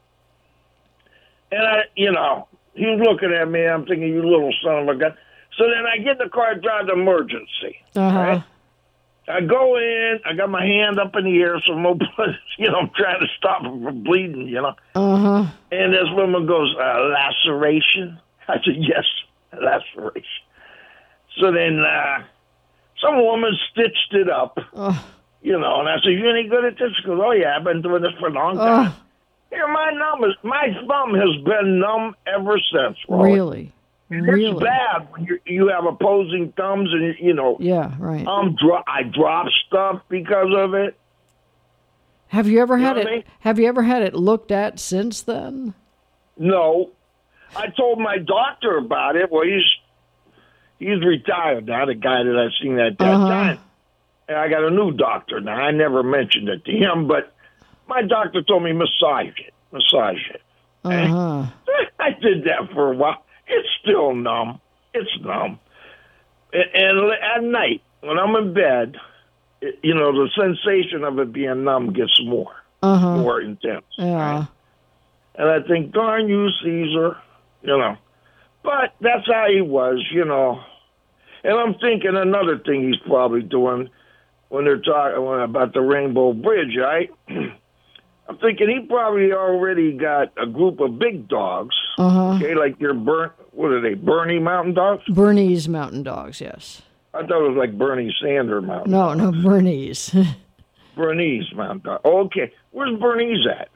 and I, you know, he was looking at me. I'm thinking, you little son of a gun. So then I get in the car, drive to emergency. Uh-huh. Right? I go in, I got my hand up in the air, so no blood, you know, I'm trying to stop him from bleeding, you know. Uh-huh. And this woman goes, uh, laceration? I said, yes, laceration. So then uh, some woman stitched it up, Uh, you know, and I said, you any good at this? She goes, oh, yeah, I've been doing this for a long time. uh, Here, Yeah, my numb is, my thumb has been numb ever since. Roy. Really? It's Really? bad when you you have opposing thumbs, and you know. Yeah, right. Um, dro- I drop stuff because of it. Have you ever You had know it? what I mean? Have you ever had it looked at since then? No, I told my doctor about it. Well, he's he's retired now. The guy that I seen at that Uh-huh. time, and I got a new doctor now. I never mentioned it to him, but my doctor told me massage it, massage it. Uh huh. I did that for a while. It's still numb. It's numb. And, and at night, when I'm in bed, it, you know, the sensation of it being numb gets more, Uh-huh. more intense. Yeah. And I think, darn you, Caesar, you know. But that's how he was, you know. And I'm thinking another thing he's probably doing when they're talking about the Rainbow Bridge, right? I'm thinking he probably already got a group of big dogs, Uh-huh. okay, like your Bern, what are they, Bernie Mountain Dogs? Bernese mountain dogs, yes. I thought it was like Bernie Sanders Mountain. No, no, Bernese. Bernese Mountain Dog. Okay, where's Bernese at?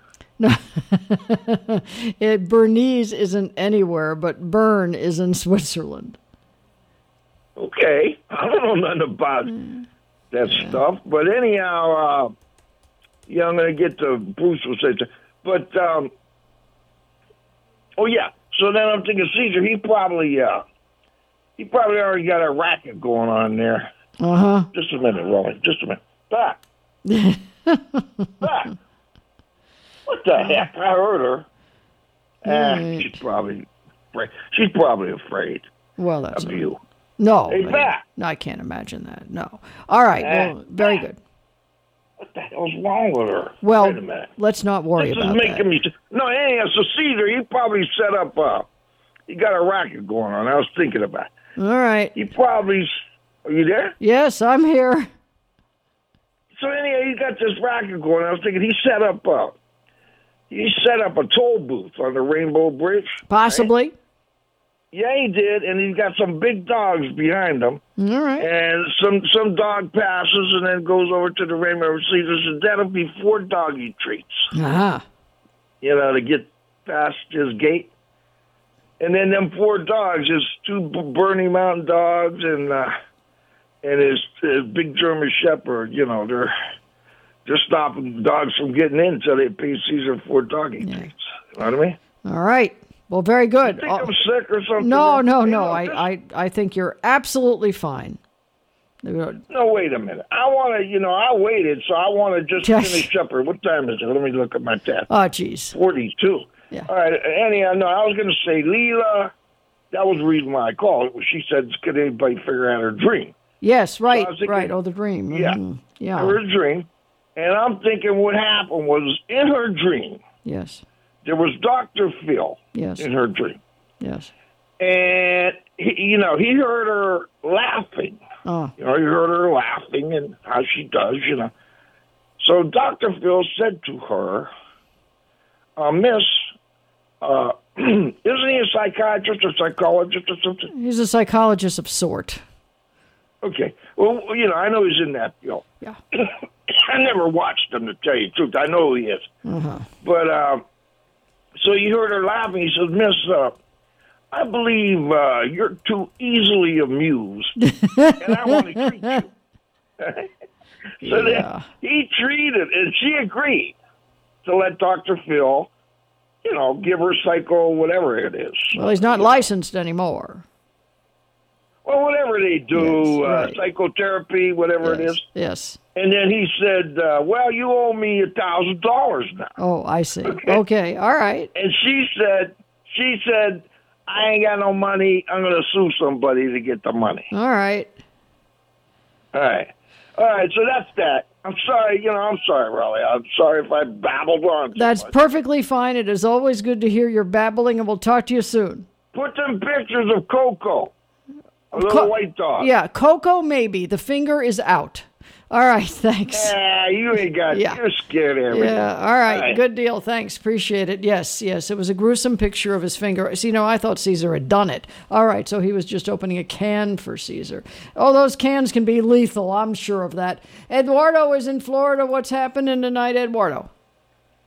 it, Bernese isn't anywhere, but Bern is in Switzerland. Okay, I don't know nothing about that stuff, but anyhow, uh, yeah, I'm going to get to Bruce will say, but um, oh yeah. So then I'm thinking Caesar, he probably uh, he probably already got a racket going on there. Uh huh. Just a minute, Rolly. Just a minute. Back. Back. What the heck? I heard her. Ah, Right. she's probably afraid. She's probably afraid Well, that's of you. no. Hey, I- back. no, I can't imagine that. No. All right. Ah, Well, very good. What the hell's wrong with her? Well, Wait a minute. let's not worry This is about making that. me. No, anyhow, so Caesar, he probably set up. Uh, he got a racket going on. I was thinking about. It. All right. He probably. Are you there? Yes, I'm here. So anyhow, he got this racket going. I was thinking he set up. Uh, he set up a toll booth on the Rainbow Bridge. Possibly. Right? Yeah, he did, and he's got some big dogs behind him. All right. And some some dog passes and then goes over to the Rainbow Caesars, and that'll be four doggy treats. Uh-huh. You know, to get past his gate. And then them four dogs, his two B- Bernie Mountain dogs and uh, and his, his big German Shepherd, you know, they're they're stopping dogs from getting in until they pay Caesar four doggy treats. You know what I mean? All right. Well, very good. You think Oh, I'm sick or something? no, no, Hey, no. look, I, this- I, I think you're absolutely fine. No, wait a minute. I want to, you know, I waited, so I want to just Yes. finish up here. What time is it? Let me look at my tab. Oh, jeez. forty-two. Yeah. All right. Anyhow, no, I was going to say, Leela, that was the reason why I called. She said, could anybody figure out her dream? Yes, right, I was thinking- right. Oh, the dream. Yeah. Mhm. Yeah. Her dream. And I'm thinking what happened was in her dream, Yes. there was Doctor Phil Yes. in her dream. Yes. And, he, you know, he heard her laughing. Oh. You know, he heard her laughing and how she does, you know. So Doctor Phil said to her, uh, Miss, uh, isn't he a psychiatrist or psychologist or something? He's a psychologist of sort. Okay. Well, you know, I know he's in that field. Yeah. I never watched him, to tell you the truth. I know who he is. Uh-huh. But, uh, so he heard her laughing. He said, Miss, uh, I believe uh, you're too easily amused, and I want to treat you. So Yeah. then he treated, and she agreed to let Doctor Phil, you know, give her psycho, whatever it is. Well, he's not licensed anymore. Well, whatever they do, Yes, uh, right. psychotherapy, whatever it is. Yes. And then he said, uh, well, you owe me a thousand dollars now. Oh, I see. Okay. All right. And she said, she said, I ain't got no money. I'm going to sue somebody to get the money. All right. All right. All right. So that's that. I'm sorry. You know, I'm sorry, Raleigh. I'm sorry if I babbled on. too That's much. perfectly fine. It is always good to hear your babbling, and we'll talk to you soon. Put them pictures of Coco, a little Co- white dog. Yeah, Coco, maybe. The finger is out. All right, thanks. Yeah, you ain't got. Yeah. You're scared of everything. Yeah, all right, All right. good deal. Thanks, appreciate it. Yes, yes, it was a gruesome picture of his finger. See, no, I thought Caesar had done it. All right, so he was just opening a can for Caesar. Oh, those cans can be lethal, I'm sure of that. Eduardo is in Florida. What's happening tonight, Eduardo?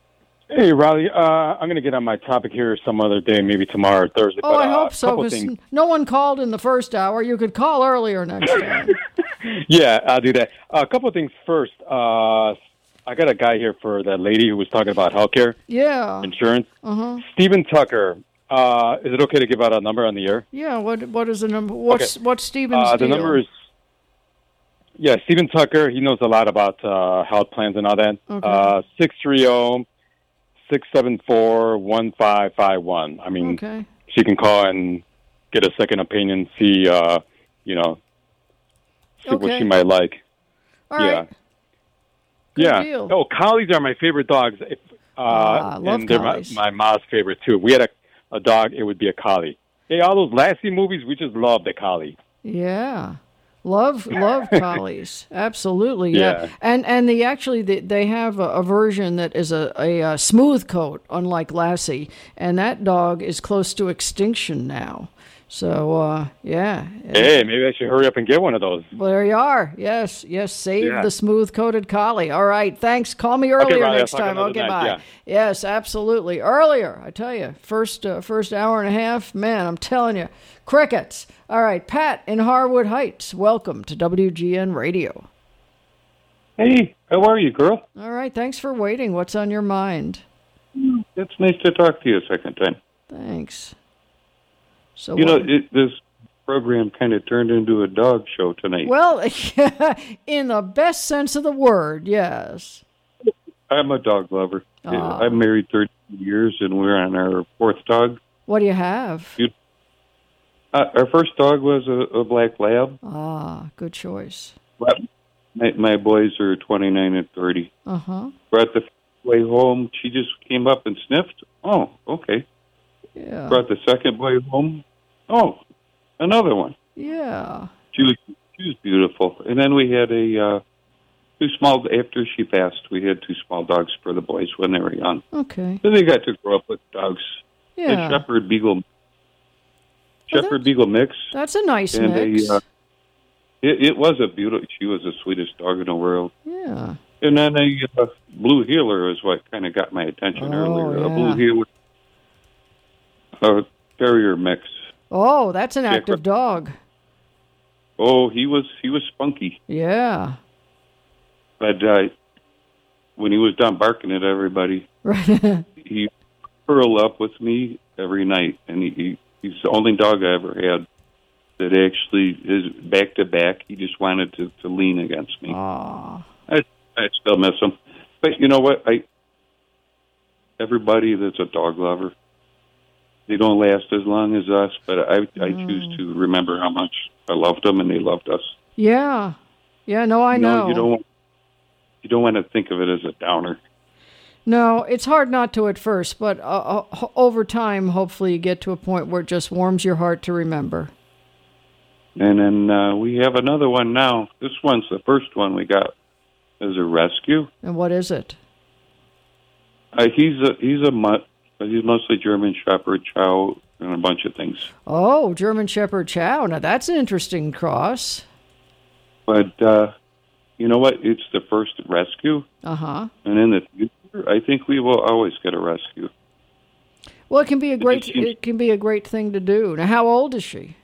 Hey, Riley. Uh, I'm going to get on my topic here some other day, maybe tomorrow or Thursday. Oh, but, I uh, hope so, couple because things. no one called in the first hour. You could call earlier next time. Yeah, I'll do that. Uh, a couple of things first. Uh, I got a guy here for that lady who was talking about healthcare Yeah. insurance. Uh-huh. Stephen Tucker. Uh, is it okay to give out a number on the air? Yeah, what what is the number? What's, Okay. what's Stephen's Uh, the deal? number is, yeah, Stephen Tucker. He knows a lot about uh, health plans and all that. Okay. Uh, six three zero, six seven four, one five five one. I mean, Okay. she can call and get a second opinion, see, uh, you know, see what Okay. she might like. All yeah. right. Good yeah. deal. Oh, collies are my favorite dogs. If, uh, Ah, I love and they're my, collies. my mom's favorite, too. We had a, a dog, it would be a collie. Hey, all those Lassie movies, we just love the collie. Yeah. Love love collies. Absolutely. Yeah. Yeah. And and the actually they, they have a, a version that is a, a, a smooth coat, unlike Lassie, and that dog is close to extinction now. So uh, yeah. Hey, maybe I should hurry up and get one of those. Well, there you are. Yes, yes. Save Yeah. the smooth-coated collie. All right. Thanks. Call me earlier Riley, I'll next talk time. another Okay, night, bye. yeah. Yes, absolutely. Earlier, I tell you. First, uh, first hour and a half. Man, I'm telling you, crickets. All right, Pat in Harwood Heights. Welcome to W G N Radio. Hey, how are you, girl? All right. Thanks for waiting. What's on your mind? It's nice to talk to you a second time. Thanks. So you know, what- it, this program kind of turned into a dog show tonight. well, in the best sense of the word, yes. I'm a dog lover. Ah. I'm married thirty years, and we're on our fourth dog. What do you have? You, uh, our first dog was a, a black lab. Ah, good choice. But my, my boys are twenty-nine and thirty. Uh huh. Brought the way home. She just came up and sniffed. Oh, okay. Yeah. Brought the second boy home. Oh, another one. Yeah. She was she was beautiful. And then we had a uh, two small. After she passed, we had two small dogs for the boys when they were young. Okay. So they got to grow up with dogs. Yeah. A Shepherd Beagle. Oh, Shepherd Beagle mix. That's a nice and mix. A, uh, it, it was a beautiful. She was the sweetest dog in the world. Yeah. And then a uh, blue heeler is what kind of got my attention Oh, earlier. A yeah. blue heeler, a terrier mix. Oh, that's an Jack- active dog. Oh, he was he was spunky, Yeah. but uh, when he was done barking at everybody, Right. he curled up with me every night, and he, he he's the only dog I ever had that actually is back to back. He just wanted to, to lean against me. Aww. I I still miss him, but you know what? I everybody that's a dog lover, they don't last as long as us. But I I choose to remember how much I loved them and they loved us. Yeah. Yeah, no, I you know. You don't want, you don't want to think of it as a downer. No, it's hard not to at first, but uh, uh, over time, hopefully you get to a point where it just warms your heart to remember. And then uh, we have another one now. This one's the first one we got as a rescue. And what is it? Uh, he's a he's a mutt. He's mostly German Shepherd, Chow, and a bunch of things. Oh, German Shepherd Chow. Now, that's an interesting cross. But uh, you know what? It's the first rescue, Uh-huh. and in the future, I think we will always get a rescue. Well, it can be a great just seems- it can be a great thing to do. Now, how old is she?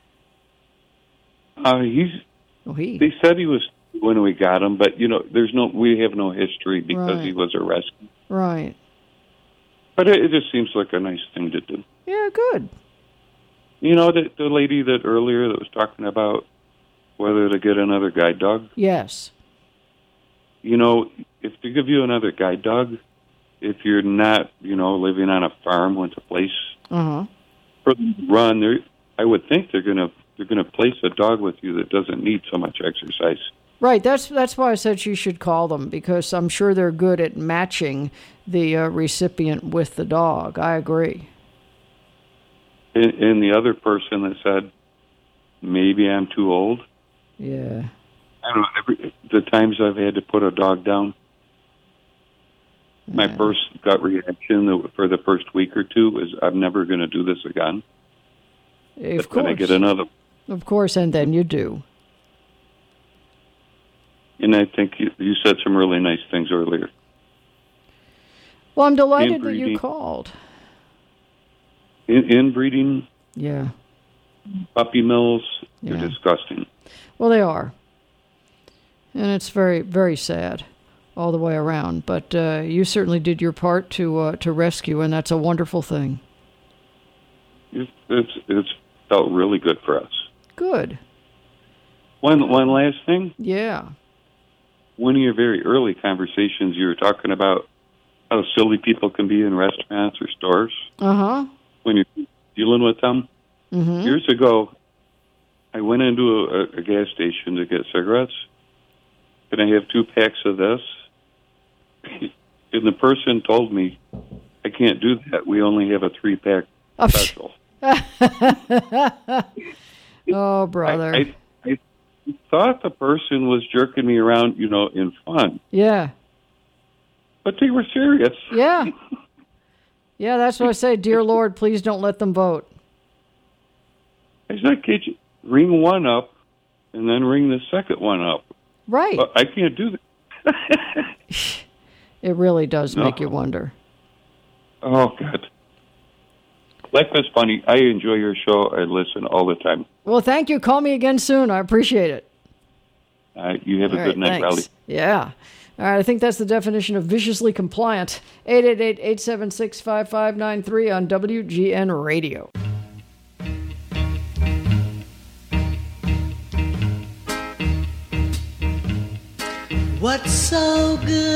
Uh, he's. Oh, he. They said he was when we got him, but you know, there's no. We have no history because Right. he was a rescue. Right. But it, it just seems like a nice thing to do. Yeah, good. You know, the, the lady that earlier that was talking about whether to get another guide dog. Yes. You know, if they give you another guide dog, if you're not, you know, living on a farm with a place Uh-huh. for them to run, they're, I would think they're gonna they're gonna place a dog with you that doesn't need so much exercise. Right, that's that's why I said she should call them, because I'm sure they're good at matching the uh, recipient with the dog. I agree. And, and the other person that said, maybe I'm too old. Yeah. I don't know. Every, the times I've had to put a dog down, my first gut reaction for the first week or two is, I'm never going to do this again. Of But then I course. get another. Of course, and then you do. And I think you, you said some really nice things earlier. Well, I'm delighted that Inbreeding. you called. In, inbreeding Yeah. puppy mills, they're Yeah. disgusting. Well, they are. And it's very, very sad all the way around. But uh, you certainly did your part to uh, to rescue, and that's a wonderful thing. It's, it's it's felt really good for us. Good. One one last thing. Yeah. One of your very early conversations, you were talking about how silly people can be in restaurants or stores Uh-huh. when you're dealing with them. Mm-hmm. Years ago, I went into a, a gas station to get cigarettes. Can I have two packs of this? And the person told me, I can't do that. We only have a three-pack Oh, special. Oh, brother. I, I, I thought the person was jerking me around, you know, in fun. Yeah. But they were serious. Yeah. Yeah, that's what I say. Dear Lord, please don't let them vote. I said, "Can't you ring one up and then ring the second one up?" Right. But I can't do that. It really does No. make you wonder. Oh, God. Life is funny. I enjoy your show. I listen all the time. Well, thank you. Call me again soon. I appreciate it. Uh, you have a All good right, night, thanks. Rowley. Yeah. All right, I think that's the definition of viciously compliant. eight eight eight, eight seven six, five five nine three on W G N Radio. What's so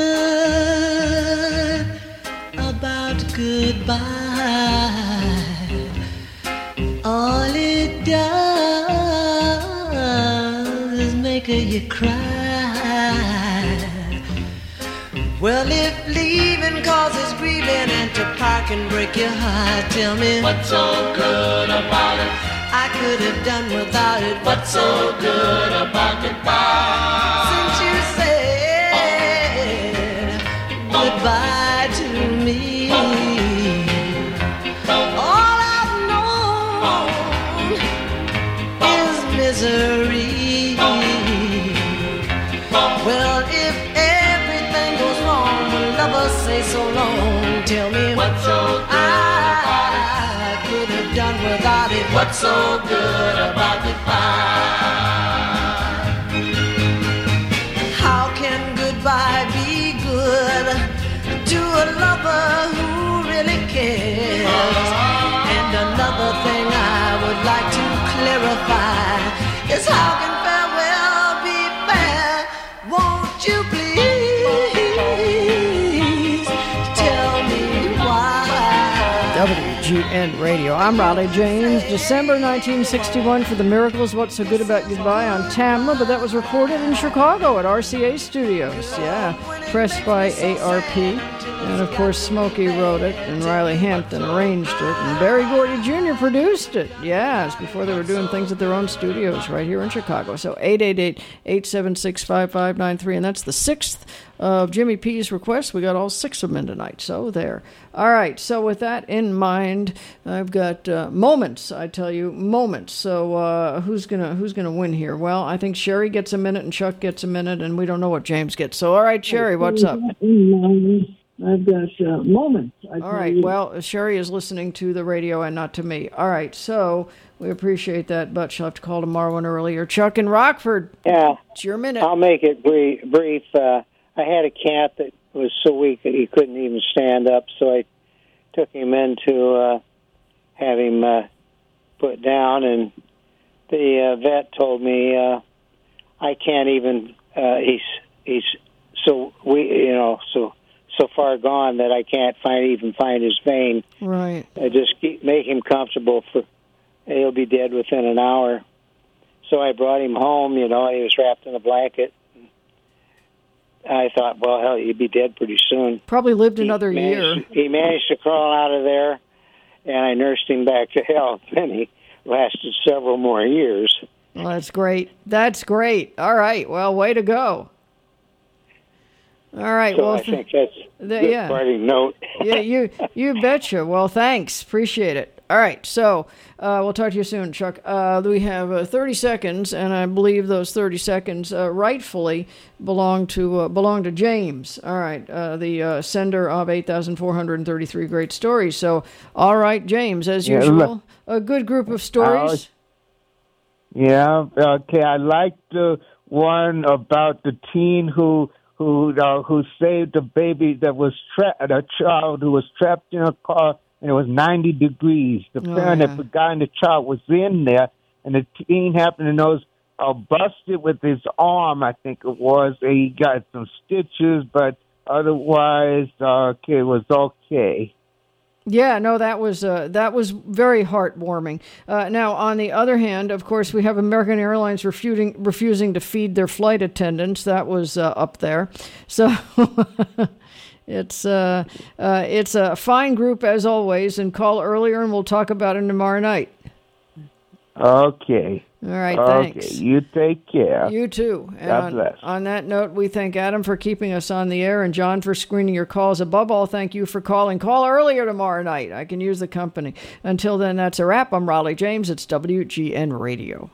good about goodbye? All it does is make you cry. Well, if leaving causes grieving and to part can break your heart, tell me what's so good about it? I could have done without it. What's so good about goodbye? Since you said goodbye to me, all I've known is misery. Well, if everything goes wrong when lovers say so long, tell me what's so good I could have done without it. What's so good about goodbye? How can goodbye be good to a lover who really cares? And another thing I would like to clarify is how can farewell be fair? Won't you please tell me why? W G N Radio. I'm Raleigh James. December nineteen sixty-one for The Miracles, What's So Good About Goodbye on Tamla, but that was recorded in Chicago at R C A Studios. Yeah, pressed by A R P. And of course, Smokey wrote it, and Riley Hampton arranged it, and Barry Gordy Junior produced it. Yes, before they were doing things at their own studios right here in Chicago. So eight eight eight, eight seven six, five five nine three, and that's the sixth of Jimmy P's requests. We got all six of them in tonight, so there. All right, so with that in mind, I've got uh, moments, I tell you, moments. So uh, who's gonna who's gonna win here? Well, I think Sherry gets a minute and Chuck gets a minute, and we don't know what James gets. So all right, Sherry, what's up? I've got uh, moments. I All right. Well, Sherry is listening to the radio and not to me. All right. So we appreciate that, but she'll have to call tomorrow and earlier. Chuck in Rockford. Yeah. It's your minute. I'll make it brief. brief. Uh, I had a cat that was so weak that he couldn't even stand up, so I took him in to uh, have him uh, put down, and the uh, vet told me uh, I can't even. Uh, he's he's so we you know so. so far gone that I can't find even find his vein. Right. I just keep, make him comfortable for. He'll be dead within an hour. So I brought him home. You know, he was wrapped in a blanket. I thought, well, hell, he'd be dead pretty soon. Probably lived another he year. managed, He managed to crawl out of there, and I nursed him back to health. And he lasted several more years. Well, that's great. That's great. All right. Well, way to go. All right. So well, I think that's the, a good yeah. parting note. yeah, you you betcha. Well, thanks. Appreciate it. All right, so uh, we'll talk to you soon, Chuck. Uh, we have uh, thirty seconds, and I believe those thirty seconds uh, rightfully belong to uh, belong to James. All right, uh, the uh, sender of eight thousand four hundred thirty-three great stories. So, all right, James, as Yeah, usual, look, a good group of stories. Yeah, okay. I liked the one about the teen who who uh, who saved the baby that was trapped, a child who was trapped in a car, and it was ninety degrees. The Oh, parent yeah. that forgot the child was in there, and the teen happened to nose uh, busted with his arm, I think it was. He got some stitches, but otherwise, uh, okay, it was okay. Yeah, no, that was uh, that was very heartwarming. Uh, now, on the other hand, of course, we have American Airlines refusing refusing to feed their flight attendants. That was uh, up there. So it's uh, uh, it's a fine group as always. And call earlier, and we'll talk about it tomorrow night. Okay. All right, Okay, thanks. you take care. You too. And God on, bless. on that note, we thank Adam for keeping us on the air and John for screening your calls. Above all, thank you for calling. Call earlier tomorrow night. I can use the company. Until then, that's a wrap. I'm Raleigh James. It's W G N Radio.